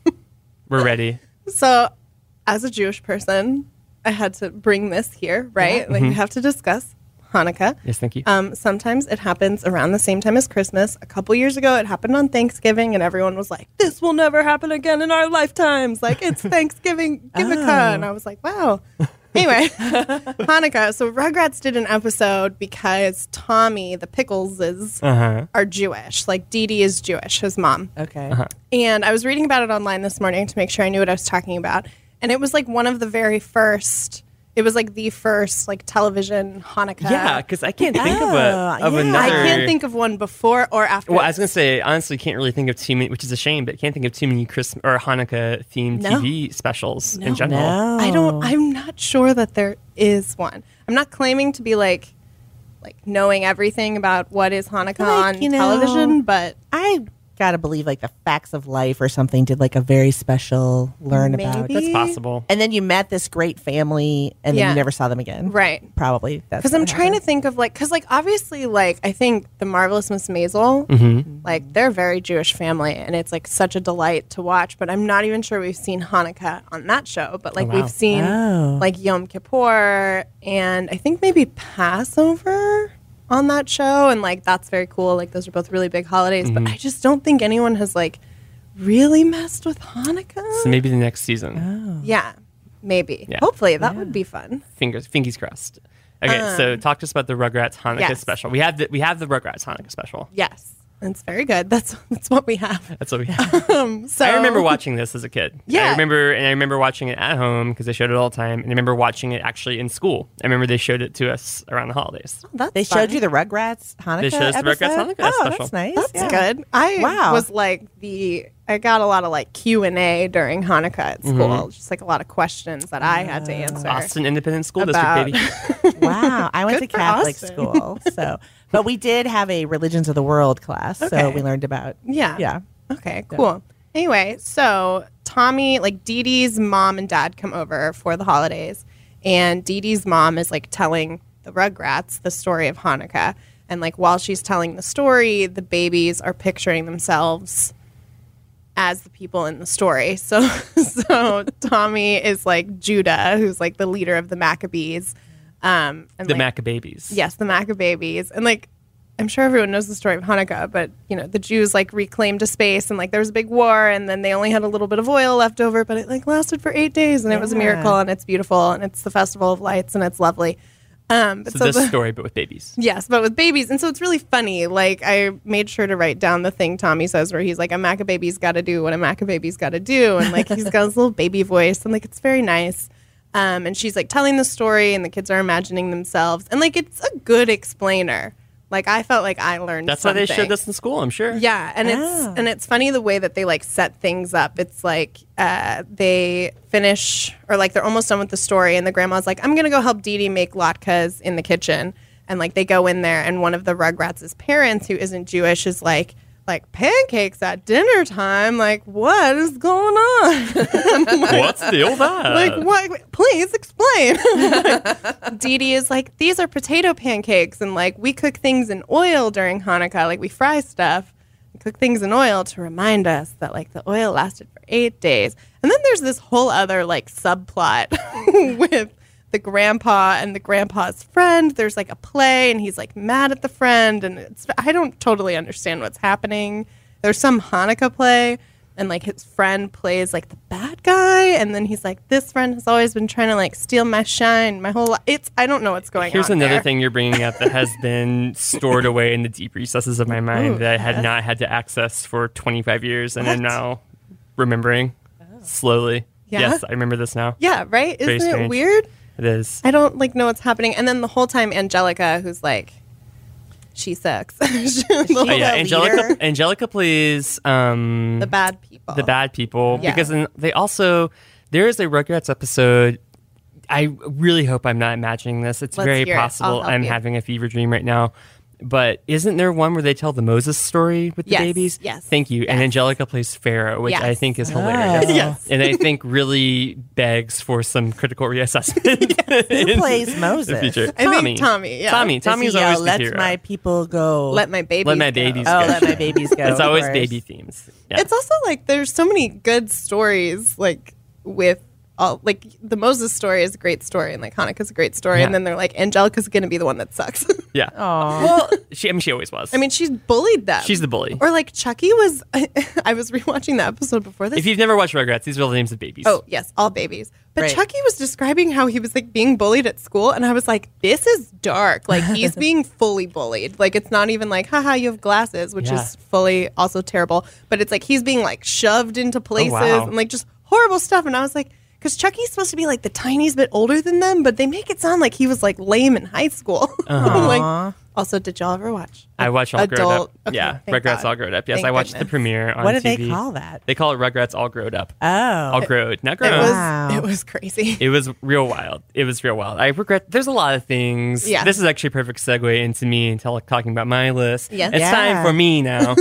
We're ready. So, as a Jewish person, I had to bring this here, right? Like, we have to discuss Hanukkah. Yes, thank you. Sometimes it happens around the same time as Christmas. A couple years ago, it happened on Thanksgiving, and everyone was like, "This will never happen again in our lifetimes." Like, it's Thanksgiving, Gimmickah. And I was like, wow. Anyway, Hanukkah. So Rugrats did an episode because Tommy, the Pickleses, are Jewish. Like, Dee Dee is Jewish, his mom. Okay. And I was reading about it online this morning to make sure I knew what I was talking about. And it was like one of the very first... It was like the first like television Hanukkah. Yeah, because I can't think of another. I can't think of one before or after. Well, I was gonna say honestly, can't really think of too many, which is a shame. But can't think of too many Christmas or Hanukkah themed TV specials in general. No. I'm not sure that there is one. I'm not claiming to be like knowing everything about what is Hanukkah on television, but I gotta believe like the Facts of Life or something did like a very special learn about. Maybe. That's possible. And then you met this great family, and then you never saw them again. Right. Probably. Because I'm trying to think of like, because like obviously like I think the Marvelous Miss Maisel, like they're a very Jewish family, and it's like such a delight to watch. But I'm not even sure we've seen Hanukkah on that show. But like we've seen like Yom Kippur, and I think maybe Passover on that show, and like that's very cool. Like those are both really big holidays, but I just don't think anyone has like really messed with Hanukkah. So maybe the next season. Yeah, maybe. Yeah. Hopefully that would be fun. Fingies crossed. Okay, so talk to us about the Rugrats Hanukkah special. We have the Rugrats Hanukkah special. Yes, it's very good. That's what we have. That's what we have. So I remember watching this as a kid. Yeah. I remember watching it at home because they showed it all the time. And I remember watching it actually in school. I remember they showed it to us around the holidays. They showed you the Rugrats Hanukkah They showed us the episode? Rugrats Hanukkah Oh, special. that's nice. That's good. I was like I got a lot of like Q&A during Hanukkah at school. Just like a lot of questions that I had to answer. Austin Independent School About- District, baby. Wow. I went to Good for Catholic Austin. school. But we did have a Religions of the World class. So Okay. we learned about. Yeah. Yeah. Okay, cool. Anyway, so Tommy, like Dee Dee's mom and dad come over for the holidays, and Dee Dee's mom is like telling the Rugrats the story of Hanukkah. And like while she's telling the story, the babies are picturing themselves as the people in the story. So Tommy is like Judah, who's like the leader of the Maccabees. And The like, Maccababies. Yes, the Maccababies. And like, I'm sure everyone knows the story of Hanukkah, but you know, the Jews like reclaimed a space, and like there was a big war, and then they only had a little bit of oil left over, but it like lasted for 8 days, and it was a miracle, and it's beautiful, and it's the Festival of Lights, and it's lovely. But So this story, but with babies. Yes, but with babies. And so it's really funny. Like, I made sure to write down the thing Tommy says where he's like, a Maccababy's got to do what a Maccababy's got to do. And, like, he's got his little baby voice. And, like, it's very nice. And she's, like, telling the story, and the kids are imagining themselves. And, like, it's a good explainer. Like, I felt like I learned That's something. why they showed this in school, I'm sure. Yeah, and it's funny the way that they like set things up. It's like they finish, or like they're almost done with the story, and the grandma's like, "I'm gonna go help Dee Dee make latkes in the kitchen," and like they go in there, and one of the Rugrats' parents, who isn't Jewish, is like pancakes at dinner time. Like, what is going on? What's the deal with that? Like, what? Please explain. Dee Dee is like, these are potato pancakes, and like we cook things in oil during Hanukkah. Like we fry stuff, and cook things in oil to remind us that like the oil lasted for 8 days. And then there's this whole other like subplot with the grandpa and the grandpa's friend. There's like a play, and he's like mad at the friend, and I don't totally understand what's happening. There's some Hanukkah play, and like his friend plays like the bad guy, and then he's like, this friend has always been trying to like steal my shine my whole life. I don't know what's going Here's on another there. thing you're bringing up that has been stored away in the deep recesses of my mind that I had not had to access for 25 years, and I'm now remembering slowly. Yeah? Yes, I remember this now. Yeah, right? Very Isn't it strange. weird? It is. I don't like know what's happening. And then the whole time Angelica, who's like, she sucks. Oh, yeah, Angelica plays the bad people. the bad people Yeah. because there is a Rugrats episode. I really hope I'm not imagining this. It's Let's very hear it. possible I'll help I'm you. having a fever dream right now. But isn't there one where they tell the Moses story with the Yes, babies? yes, Thank you. And yes. Angelica plays Pharaoh, which I Yes. think is hilarious. Yes. And I think really begs for some critical reassessment. Who plays in Moses? the future. I think Tommy, yeah. Tommy Does he is yell, always the let hero. my people go. Let my babies Let my go. babies Oh, go. let my babies go. It's of always course. baby themes. Yeah. It's also like there's so many good stories like with all like the Moses story is a great story and like Hanukkah's a great story, and then they're like Angelica's going to be the one that sucks. Yeah. Well, she always was. I mean, she's bullied them. She's the bully. Or like Chucky was. I was rewatching the episode before this. If you've never watched Rugrats, these are the names of babies. Oh yes, all babies. But Right. Chucky was describing how he was like being bullied at school, and I was like, this is dark. Like he's being fully bullied. Like it's not even like, haha, you have glasses, which is fully also terrible. But it's like he's being like shoved into places and like just horrible stuff. And I was like, because Chucky's supposed to be like the tiniest bit older than them, but they make it sound like he was like lame in high school. Like, also, did y'all ever watch? I watch All Grown Up. Okay, Yeah, thank Rugrats God. All Grown Up. Yes, Thank I watched the goodness. premiere on What do TV. they call that? They call it Rugrats All Grown Up. Oh. All grown, not It grown. was, Wow. it was crazy. It was real wild. It was real wild. I regret. There's a lot of things. Yeah. This is actually a perfect segue into me talking about my list. Yes. It's Yeah. time for me now.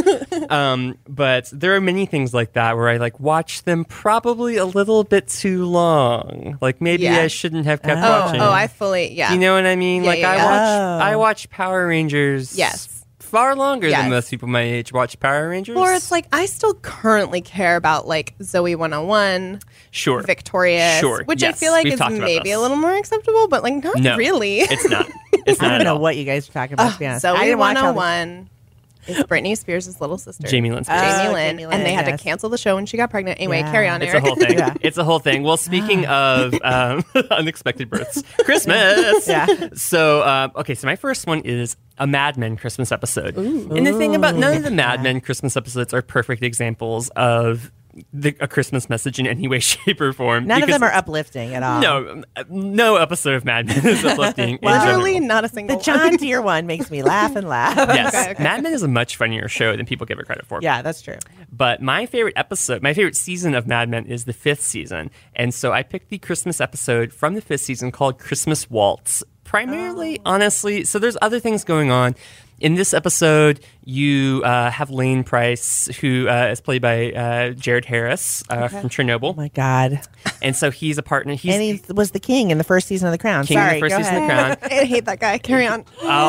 But there are many things like that where I like watch them probably a little bit too long. Like maybe Yeah. I shouldn't have kept watching. I fully, yeah. You know what I mean? Yeah, Like yeah, yeah. I watch Power Rangers. Yes. Far longer Yes. than most people my age watch Power Rangers. Or it's like, I still currently care about like Zoe 101, sure, Victorious, Sure, which I yes. feel like We've is talked about maybe this. a little more acceptable, but like not No, really. It's not. It's I not don't at know all. what you guys are talking about, to be honest. I Zoe didn't watch all the- 101 is Britney Spears' little sister. Jamie Lynn Spears. Jamie Lynn. Jamie And Lynn, they had yes. to cancel the show when she got pregnant. Anyway, Yeah. carry on, It's a Eric. whole thing. Yeah. It's a whole thing. Well, speaking of unexpected births, Christmas. Yeah. So, okay, so my first one is a Mad Men Christmas episode. And the thing about none of the Mad Men Christmas episodes are perfect examples of a Christmas message in any way, shape, or form. None of because them are uplifting at all. no episode of Mad Men is uplifting. in Literally general. not a The single John Deere one makes me laugh and laugh. Yes, Mad Men is a much funnier show than people give it credit for. Yeah, that's true. But my favorite episode, my favorite season of Mad Men is the 5th season. And so I picked the Christmas episode from the 5th season called Christmas Waltz. Primarily, honestly, so there's other things going on. In this episode, you have Lane Price, who is played by Jared Harris from Chernobyl. Oh my God. And so he's a partner. He's And he was the king in the first season of The Crown. king Sorry, in the first go season ahead. of The Crown. I hate that guy. Carry on.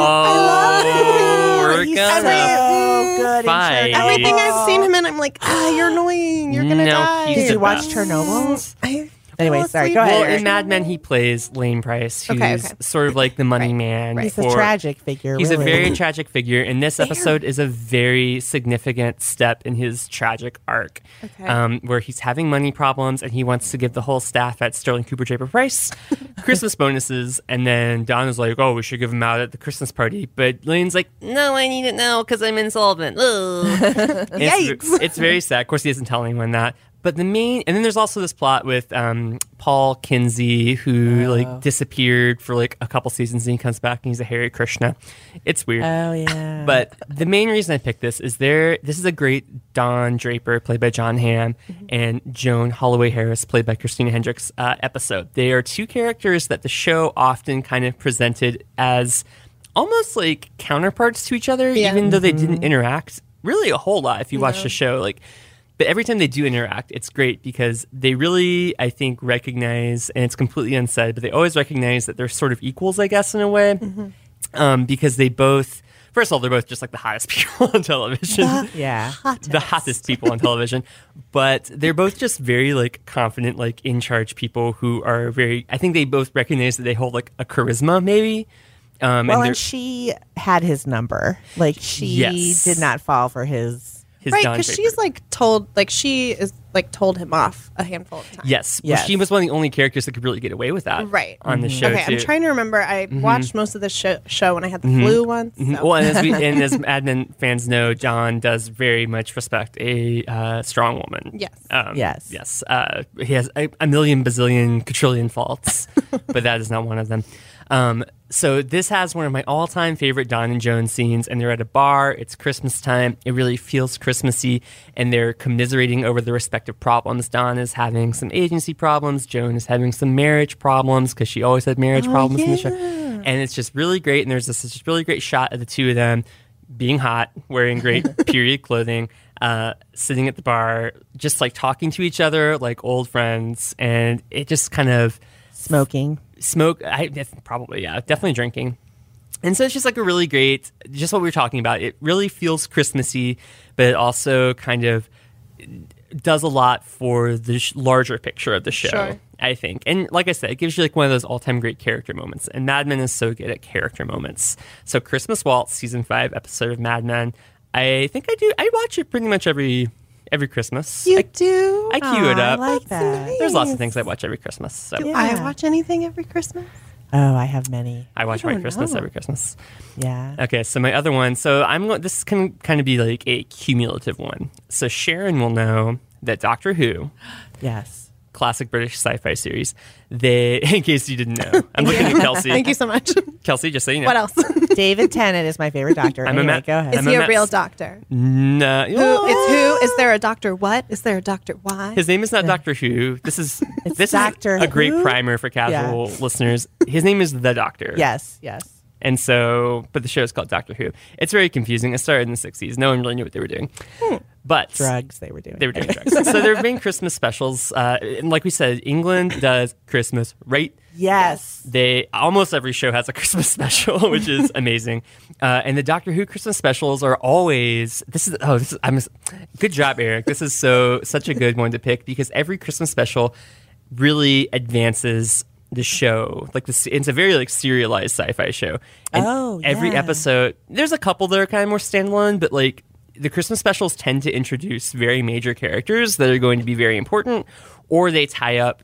Oh, we're He's gonna so good in fight. Chernobyl. Everything I've seen him in, I'm like, you're annoying. You're gonna No, die. he's Did the you watch best. Chernobyl? Anyway, fell sorry. asleep. Go ahead. Well, Eric. in Mad Men, he plays Lane Price, who's Okay. sort of like the money man. He's a for- tragic figure. He's really. a very tragic figure, and this episode is a very significant step in his tragic arc, where he's having money problems, and he wants to give the whole staff at Sterling Cooper Draper Price Christmas bonuses, and then Don is like, "Oh, we should give them out at the Christmas party," but Lane's like, "No, I need it now because I'm insolvent." Yikes. It's very sad. Of course, he doesn't tell anyone that. But and then there's also this plot with Paul Kinsey, who like disappeared for like a couple seasons, and he comes back and he's a Hare Krishna. It's weird. Oh, yeah. But the main reason I picked this is this is a great Don Draper, played by John Hamm, and Joan Holloway Harris, played by Christina Hendricks, episode. They are two characters that the show often kind of presented as almost like counterparts to each other, even though they didn't interact really a whole lot if you watch the show. But every time they do interact, it's great because they really, I think, recognize, and it's completely unsaid, but they always recognize that they're sort of equals, I guess, in a way. Because they both, first of all, they're both just like the hottest people on television. Yeah. The hottest people on television. But they're both just very like confident, like in charge people who are very, I think they both recognize that they hold like a charisma, maybe. Well, they're- and she had his number. Like, she Yes. did not fall for his... his Right, Don because Draper. she's like she is like told him off a handful of times. Yes. Well, Yes. she was one of the only characters that could really get away with that. Right. On the show, Okay, too. I'm trying to remember. I watched most of the show when I had the flu once. so- Well, and as Mad Men fans know, John does very much respect a strong woman. Yes. Yes. Yes. He has a million, bazillion, quadrillion faults, but that is not one of them. So this has one of my all-time favorite Don and Joan scenes, and they're at a bar. It's Christmas time. It really feels Christmassy, and they're commiserating over the respective problems. Don is having some agency problems. Joan is having some marriage problems because she always had marriage problems in the show. And it's just really great, and there's this really great shot of the two of them being hot, wearing great period clothing, sitting at the bar, just like talking to each other like old friends, and it just kind of... Smoking. Definitely drinking. And so it's just like a really great, just what we were talking about. It really feels Christmassy, but it also kind of does a lot for the larger picture of the show. Sure. I think. And like I said, it gives you like one of those all-time great character moments. And Mad Men is so good at character moments. So Christmas Waltz, season 5 episode of Mad Men. I think I watch it pretty much every Christmas. You do? I queue it up. I like that. nice. There's lots of things I watch every Christmas. So Do Yeah. I watch anything every Christmas? Oh, I have many. I watch I White don't Christmas know. every Christmas. Yeah. Okay, so my other one. So this can kind of be like a cumulative one. So Sharon will know that Doctor Who, Yes. classic British sci-fi series, in case you didn't know, I'm looking at Kelsey. Thank you so much. Kelsey, just so you know. What else? David Tennant is my favorite doctor. I'm a Anyway, ma- go ahead. Is I'm he a a mess. real doctor? No. Who? Is there a Doctor what? Is there a Doctor why? His name is not Doctor Who. This is Doctor a great Who? primer for casual listeners. His name is The Doctor. Yes. And so, but the show is called Doctor Who. It's very confusing. It started in the 60s. No one really knew what they were doing. But Drugs they were doing. They were doing drugs. So there have been Christmas specials. And like we said, England does Christmas right. Yes. Almost every show has a Christmas special, which is amazing. And the Doctor Who Christmas specials are always. Good job, Eric. This is such a good one to pick because every Christmas special really advances the show. Like it's a very like serialized sci-fi show. And every yeah. episode, there's a couple that are kind of more standalone, but like the Christmas specials tend to introduce very major characters that are going to be very important, or they tie up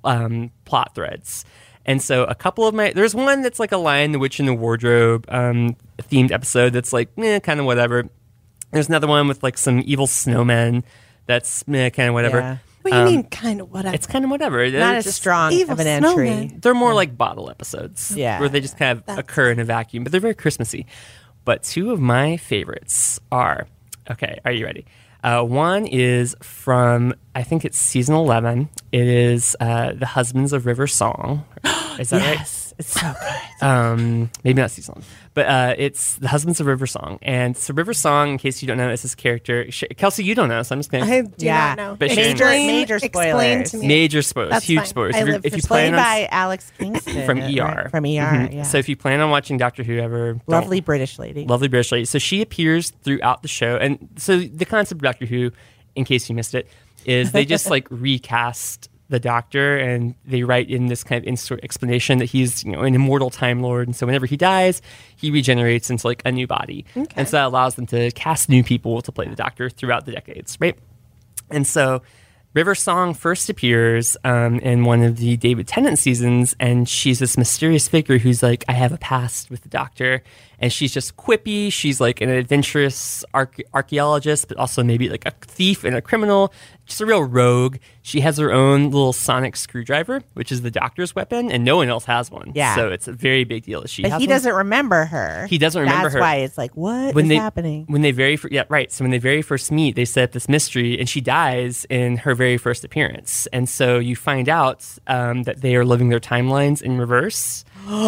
plot threads. And so a couple of there's one that's like a Lion, the Witch, and the Wardrobe themed episode that's like kind of whatever. There's another one with like some evil snowmen that's kind of whatever. Yeah. What do you mean, kind of whatever? It's kind of whatever. Not They're as just- strong evil of an entry. snowman. They're more like bottle episodes, Yeah. where they just kind of occur in a vacuum, but they're very Christmassy. But two of my favorites are, okay, are you ready? One is from, I think it's season 11. It is The Husbands of River Song. Is that right? Yes. It's so good. Maybe not season 11. But it's The Husbands of River Song. And so River Song, in case you don't know, is this character. Kelsey, you don't know, so I'm just going I to... do Yeah. not know. But Sharon- Major Explain spoilers. to me. Major spoilers, That's huge fine. spoilers. I If, live if for you Played plan on... by Alex Kingston. From ER. Right? From ER, Mhm. yeah. So if you plan on watching Doctor Who ever... don't- Lovely British lady. Lovely British lady. So she appears throughout the show. And so the concept of Doctor Who, in case you missed it, is they just like recast the Doctor and they write in this kind of insert explanation that he's an immortal Time Lord. And so whenever he dies, he regenerates into like a new body. Okay. And so that allows them to cast new people to play the Doctor throughout the decades, right? And so River Song first appears in one of the David Tennant seasons, and she's this mysterious figure who's like, I have a past with the Doctor, and she's just quippy. She's like an adventurous archaeologist, but also maybe like a thief and a criminal, just a real rogue. She has her own little sonic screwdriver, which is the Doctor's weapon, and no one else has one. Yeah. So it's a very big deal that she But has he one. doesn't remember her. He doesn't remember That's her. why it's like, what is happening? When they very So when they very first meet, they set up this mystery, and she dies in her very first appearance. And so you find out that they are living their timelines in reverse.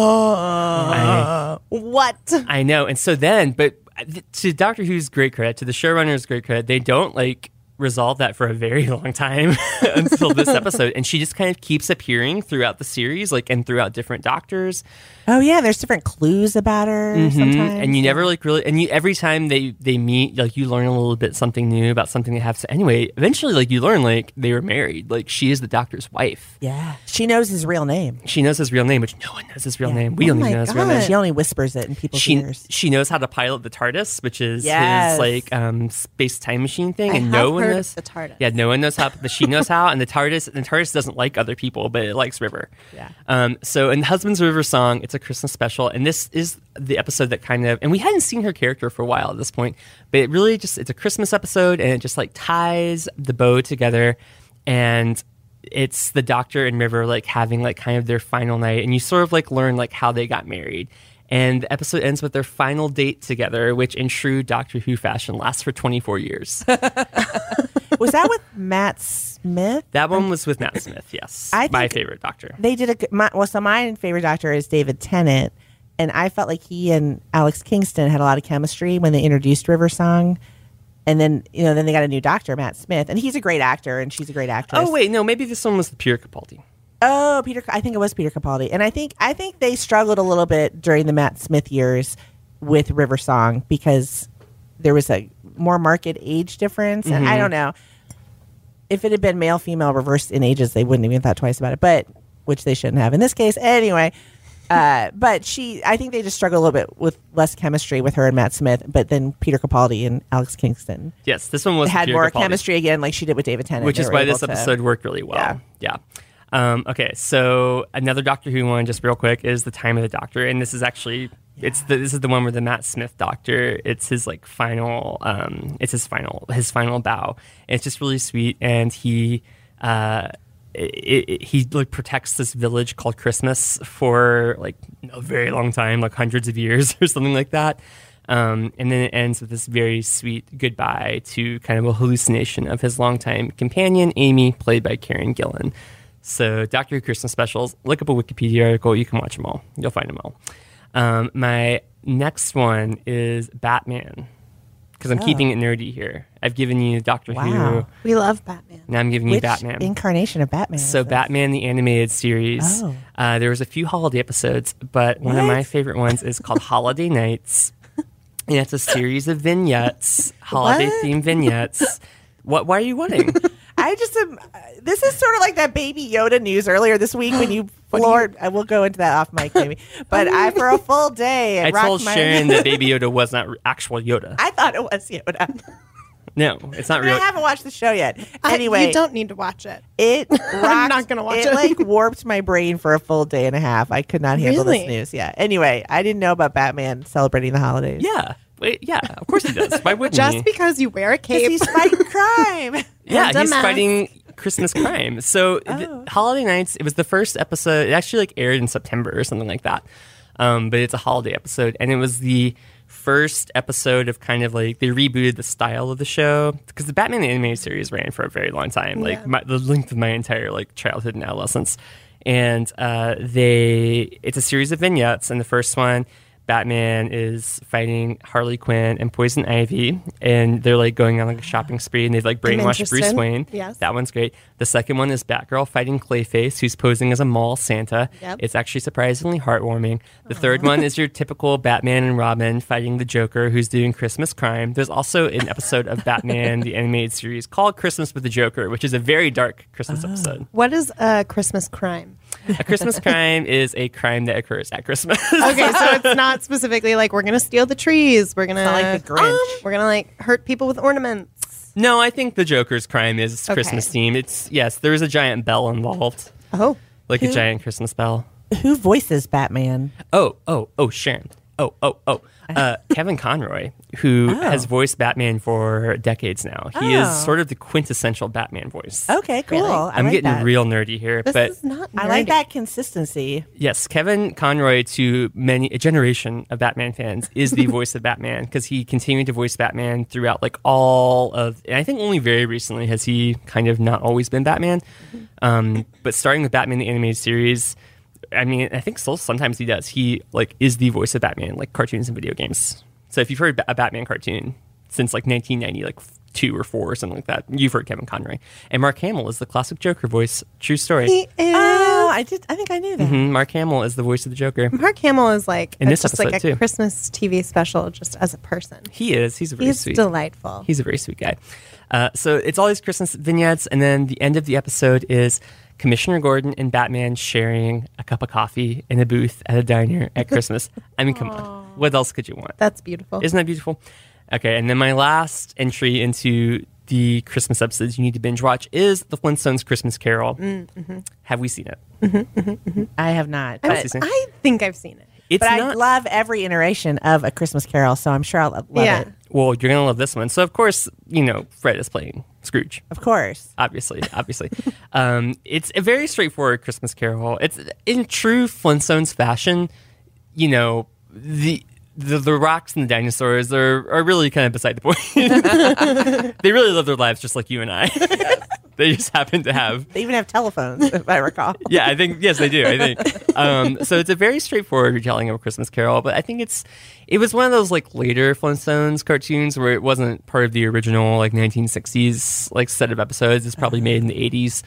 What? I know. And so then, but to Doctor Who's great credit, to the showrunner's great credit, they don't like resolve that for a very long time until this episode. And she just kind of keeps appearing throughout the series, like, and throughout different Doctors. Oh yeah, there's different clues about her sometimes. And you never like really, and you every time they meet, like you learn a little bit something new about something they have. So anyway, eventually, like you learn like they were married. Like she is the Doctor's wife. Yeah, she knows his real name. She knows his real name, which no one knows his real name. We Oh don't even my know his real God. name. She only whispers it in people's ears. She knows how to pilot the TARDIS, which is Yes. his like space time machine thing, I and have no one heard knows of the TARDIS. Yeah, no one knows how, but she knows how. And the TARDIS doesn't like other people, but it likes River. Yeah. So in Husband's River Song, it's a Christmas special, and this is the episode that kind of, and we hadn't seen her character for a while at this point, but it really just, it's a Christmas episode, and it just like ties the bow together, and it's the Doctor and River like having like kind of their final night, and you sort of like learn like how they got married. And the episode ends with their final date together, which in true Doctor Who fashion lasts for 24 years. Was that with Matt Smith? That one was with Matt Smith, yes. I My think- favorite Doctor. They did so my favorite Doctor is David Tennant, and I felt like he and Alex Kingston had a lot of chemistry when they introduced River Song. And then, then they got a new Doctor, Matt Smith, and he's a great actor, and she's a great actress. Oh, wait, no, maybe this one was Peter Capaldi. Oh, I think it was Peter Capaldi, and I think they struggled a little bit during the Matt Smith years with River Song because there was a more marked age difference, and I don't know. if it had been male, female, reversed in ages, they wouldn't even thought twice about it, but which they shouldn't have in this case. Anyway, but I think they just struggle a little bit with less chemistry with her and Matt Smith, but then Peter Capaldi and Alex Kingston. Yes, this one had Peter more Capaldi. chemistry again, like she did with David Tennant. Which is why this episode worked really well. Yeah. Okay, so another Doctor Who one, just real quick, is The Time of the Doctor, and this is actually this is the one where the Matt Smith Doctor. It's his like final. It's his final bow. And it's just really sweet, and he like protects this village called Christmas for like a very long time, like hundreds of years or something like that. And then it ends with this very sweet goodbye to kind of a hallucination of his longtime companion, Amy, played by Karen Gillan. So Doctor Who Christmas specials, look up a Wikipedia article. You can watch them all. You'll find them all. My next one is Batman, because I'm keeping it nerdy here. I've given you Doctor Who. We love Batman. Now I'm giving you Which Batman. incarnation of Batman? So Batman, the animated series. Oh. There was a few holiday episodes, but one of my favorite ones is called Holiday Nights. And it's a series of vignettes, holiday-themed vignettes. Why are you wanting? I just am. This is sort of like that Baby Yoda news earlier this week when you floored. I will go into that off mic maybe, but for a full day, I told Sharon that Baby Yoda was not actual Yoda. I thought it was Yoda. No, it's not real. I haven't watched the show yet. Anyway, you don't need to watch it. It rocked, I'm not going to watch it. It like warped my brain for a full day and a half. I could not handle Really? this news. Yeah. Anyway, I didn't know about Batman celebrating the holidays. Yeah. Wait, yeah, of course he does. Why wouldn't he? Just because you wear a cape. He's fighting crime. Yeah, and a he's mask. fighting Christmas crime. So Holiday Nights, it was the first episode. It actually like aired in September or something like that. But it's a holiday episode, and it was the first episode of kind of like they rebooted the style of the show, because the Batman the animated series ran for a very long time, like the length of my entire like childhood and adolescence. And it's a series of vignettes, and the first one, Batman is fighting Harley Quinn and Poison Ivy, and they're like going on like a shopping spree, and they've like brainwashed Bruce Wayne. Yes. That one's great. The second one is Batgirl fighting Clayface, who's posing as a mall Santa. Yep. It's actually surprisingly heartwarming. The third one is your typical Batman and Robin fighting the Joker, who's doing Christmas crime. There's also an episode of Batman, the animated series, called Christmas with the Joker, which is a very dark Christmas episode. What is a Christmas crime? A Christmas crime is a crime that occurs at Christmas. Okay, so it's not specifically like we're going to steal the trees. We're going to not like the Grinch. We're going to like hurt people with ornaments. No, I think the Joker's crime is Christmas themed. It's there is a giant bell involved, Oh, like a giant Christmas bell. Who voices Batman? Oh, Sharon. Kevin Conroy, who has voiced Batman for decades now. He is sort of the quintessential Batman voice. Okay, cool. Really? I'm like getting that. real nerdy here, this but is not. I like nerdy. that consistency. yes, Kevin Conroy, to a generation of Batman fans, is the voice of Batman, because he continued to voice Batman throughout like all of, and I think only very recently has he kind of not always been Batman. But starting with Batman the animated series, I mean, I think still sometimes he does. He like is the voice of Batman, like cartoons and video games. So if you've heard a Batman cartoon since like 1990, like 2 or 4 or something like that, you've heard Kevin Conroy. And Mark Hamill is the classic Joker voice. True story. He is. Oh, I think I knew that. Mark Hamill is the voice of the Joker. Mark Hamill is like In this just like a episode, too. Christmas TV special, just as a person. He is. He's a very He's sweet. delightful. He's a very sweet guy. So it's all these Christmas vignettes, and then the end of the episode is Commissioner Gordon and Batman sharing a cup of coffee in a booth at a diner at Christmas. I mean, come on. What else could you want? That's beautiful. Isn't that beautiful? Okay, and then my last entry into the Christmas episodes you need to binge watch is The Flintstones Christmas Carol. Have we seen it? I have not. I, But, I think I've seen it. It's but I not. love every iteration of A Christmas Carol, so I'm sure I'll love it. Well, you're going to love this one. So, of course, Fred is playing Scrooge. Of course. Obviously. It's a very straightforward Christmas Carol. It's in true Flintstones fashion. The rocks and the dinosaurs are really kind of beside the point. They really live their lives just like you and I. They just happen to have. They even have telephones, if I recall. Yeah, I think yes, they do. I think so. It's a very straightforward retelling of A Christmas Carol, but I think it was one of those like later Flintstones cartoons where it wasn't part of the original like 1960s like set of episodes. It's probably made in the 80s.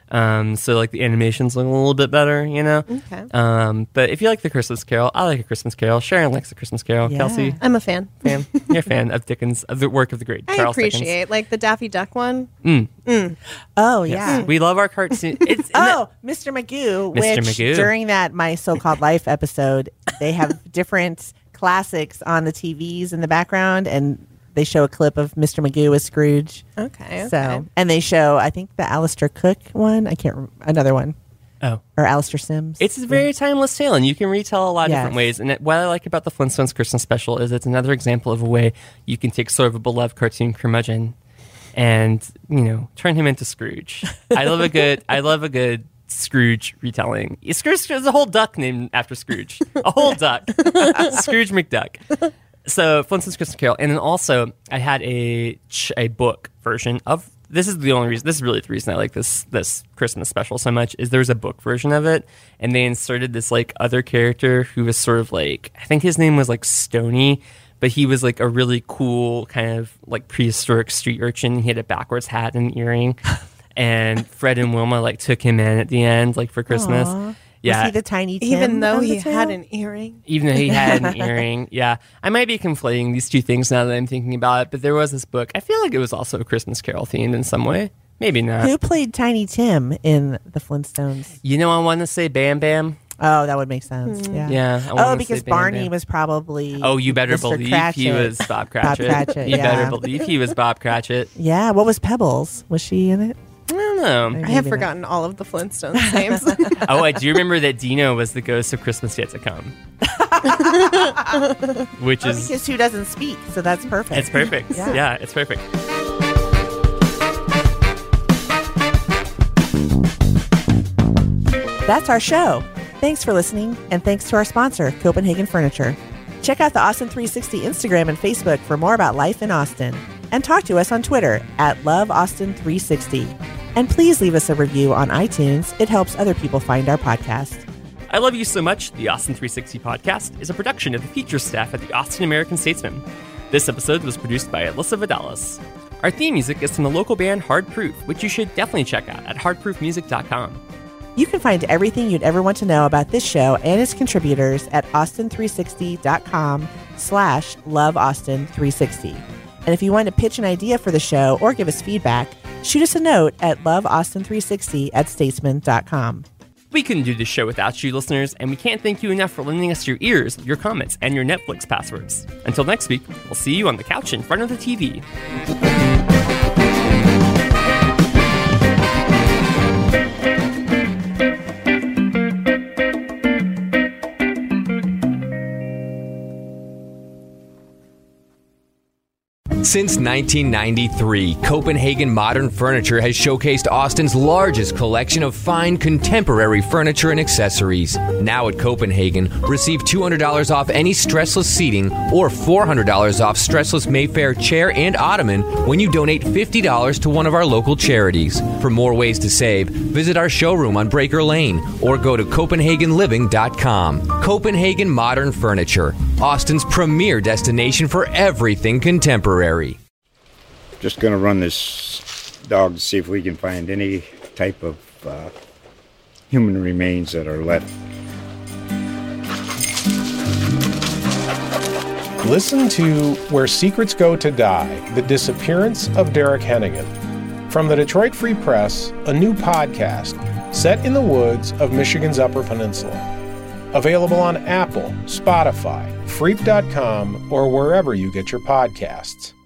So like the animations look a little bit better, you know? Okay. But if you like the Christmas Carol, I like A Christmas Carol. Sharon likes The Christmas Carol. Yeah. Kelsey, I'm a fan. fan. You're a fan of Dickens, of the work of the great I Charles appreciate like the Daffy Duck one. Oh, Dickens. yeah. We love our cartoon. It's Oh, Mr. Magoo, Mr. which Magoo. during that My So-Called Life episode, they have different classics on the TVs in the background, and they show a clip of Mr. Magoo as Scrooge. Okay. So, and they show, I think, the Alistair Cook one. I can't remember. Another one. Oh. Or Alistair Sims. It's a very timeless tale, and you can retell a lot of Yes. different ways. And what I like about the Flintstones Christmas special is it's another example of a way you can take sort of a beloved cartoon curmudgeon and, you know, turn him into Scrooge. I love a good Scrooge retelling. Scrooge, there's a whole duck named after Scrooge. A whole duck. Scrooge McDuck. So Flintstones Christmas Carol, and then also I had a book version of. This is the only reason. This is really the reason I like this Christmas special so much. Is there's a book version of it, and they inserted this like other character who was sort of like, I think his name was like Stony, but he was like a really cool kind of like prehistoric street urchin. He had a backwards hat and an earring, and Fred and Wilma like took him in at the end like for Christmas. Aw. Yeah, Was he the Tiny Tim? Even though of the he two? had an earring. even though he had an earring. Yeah, I might be conflating these two things now that I'm thinking about it, but there was this book. I feel like it was also a Christmas Carol themed in some way. Maybe not. Who played Tiny Tim in the Flintstones? You know, I want to say Bam Bam. Oh, that would make sense. Yeah. Yeah. I Oh, wanna because say Bam Barney Bam. was probably. Oh, you better Mr. believe he Cratchit. was Bob Cratchit. Cratchit, You yeah. better believe he was Bob Cratchit. Yeah. What was Pebbles? Was she in it? I don't know. I have Maybe not. forgotten all of the Flintstones names. Oh, I do remember that Dino was the ghost of Christmas Yet to Come. Which is, Because who doesn't speak? So that's perfect. it's perfect. Yeah. Yeah, it's perfect. That's our show. Thanks for listening, and thanks to our sponsor, Copenhagen Furniture. Check out the Austin 360 Instagram and Facebook for more about life in Austin. And talk to us on Twitter at LoveAustin360. And please leave us a review on iTunes. It helps other people find our podcast. I Love You So Much, the Austin 360 podcast, is a production of the feature staff at the Austin American Statesman. This episode was produced by Alyssa Vidalis. Our theme music is from the local band Hard Proof, which you should definitely check out at hardproofmusic.com. You can find everything you'd ever want to know about this show and its contributors at austin360.com/loveaustin360. And if you want to pitch an idea for the show or give us feedback, shoot us a note at loveaustin360@statesman.com. We couldn't do this show without you, listeners, and we can't thank you enough for lending us your ears, your comments, and your Netflix passwords. Until next week, we'll see you on the couch in front of the TV. Since 1993, Copenhagen Modern Furniture has showcased Austin's largest collection of fine contemporary furniture and accessories. Now at Copenhagen, receive $200 off any stressless seating or $400 off stressless Mayfair chair and ottoman when you donate $50 to one of our local charities. For more ways to save, visit our showroom on Breaker Lane or go to CopenhagenLiving.com. Copenhagen Modern Furniture, Austin's premier destination for everything contemporary. Just going to run this dog to see if we can find any type of human remains that are left. Listen to Where Secrets Go to Die, The Disappearance of Derek Hennigan. From the Detroit Free Press, a new podcast set in the woods of Michigan's Upper Peninsula. Available on Apple, Spotify, Freep.com, or wherever you get your podcasts.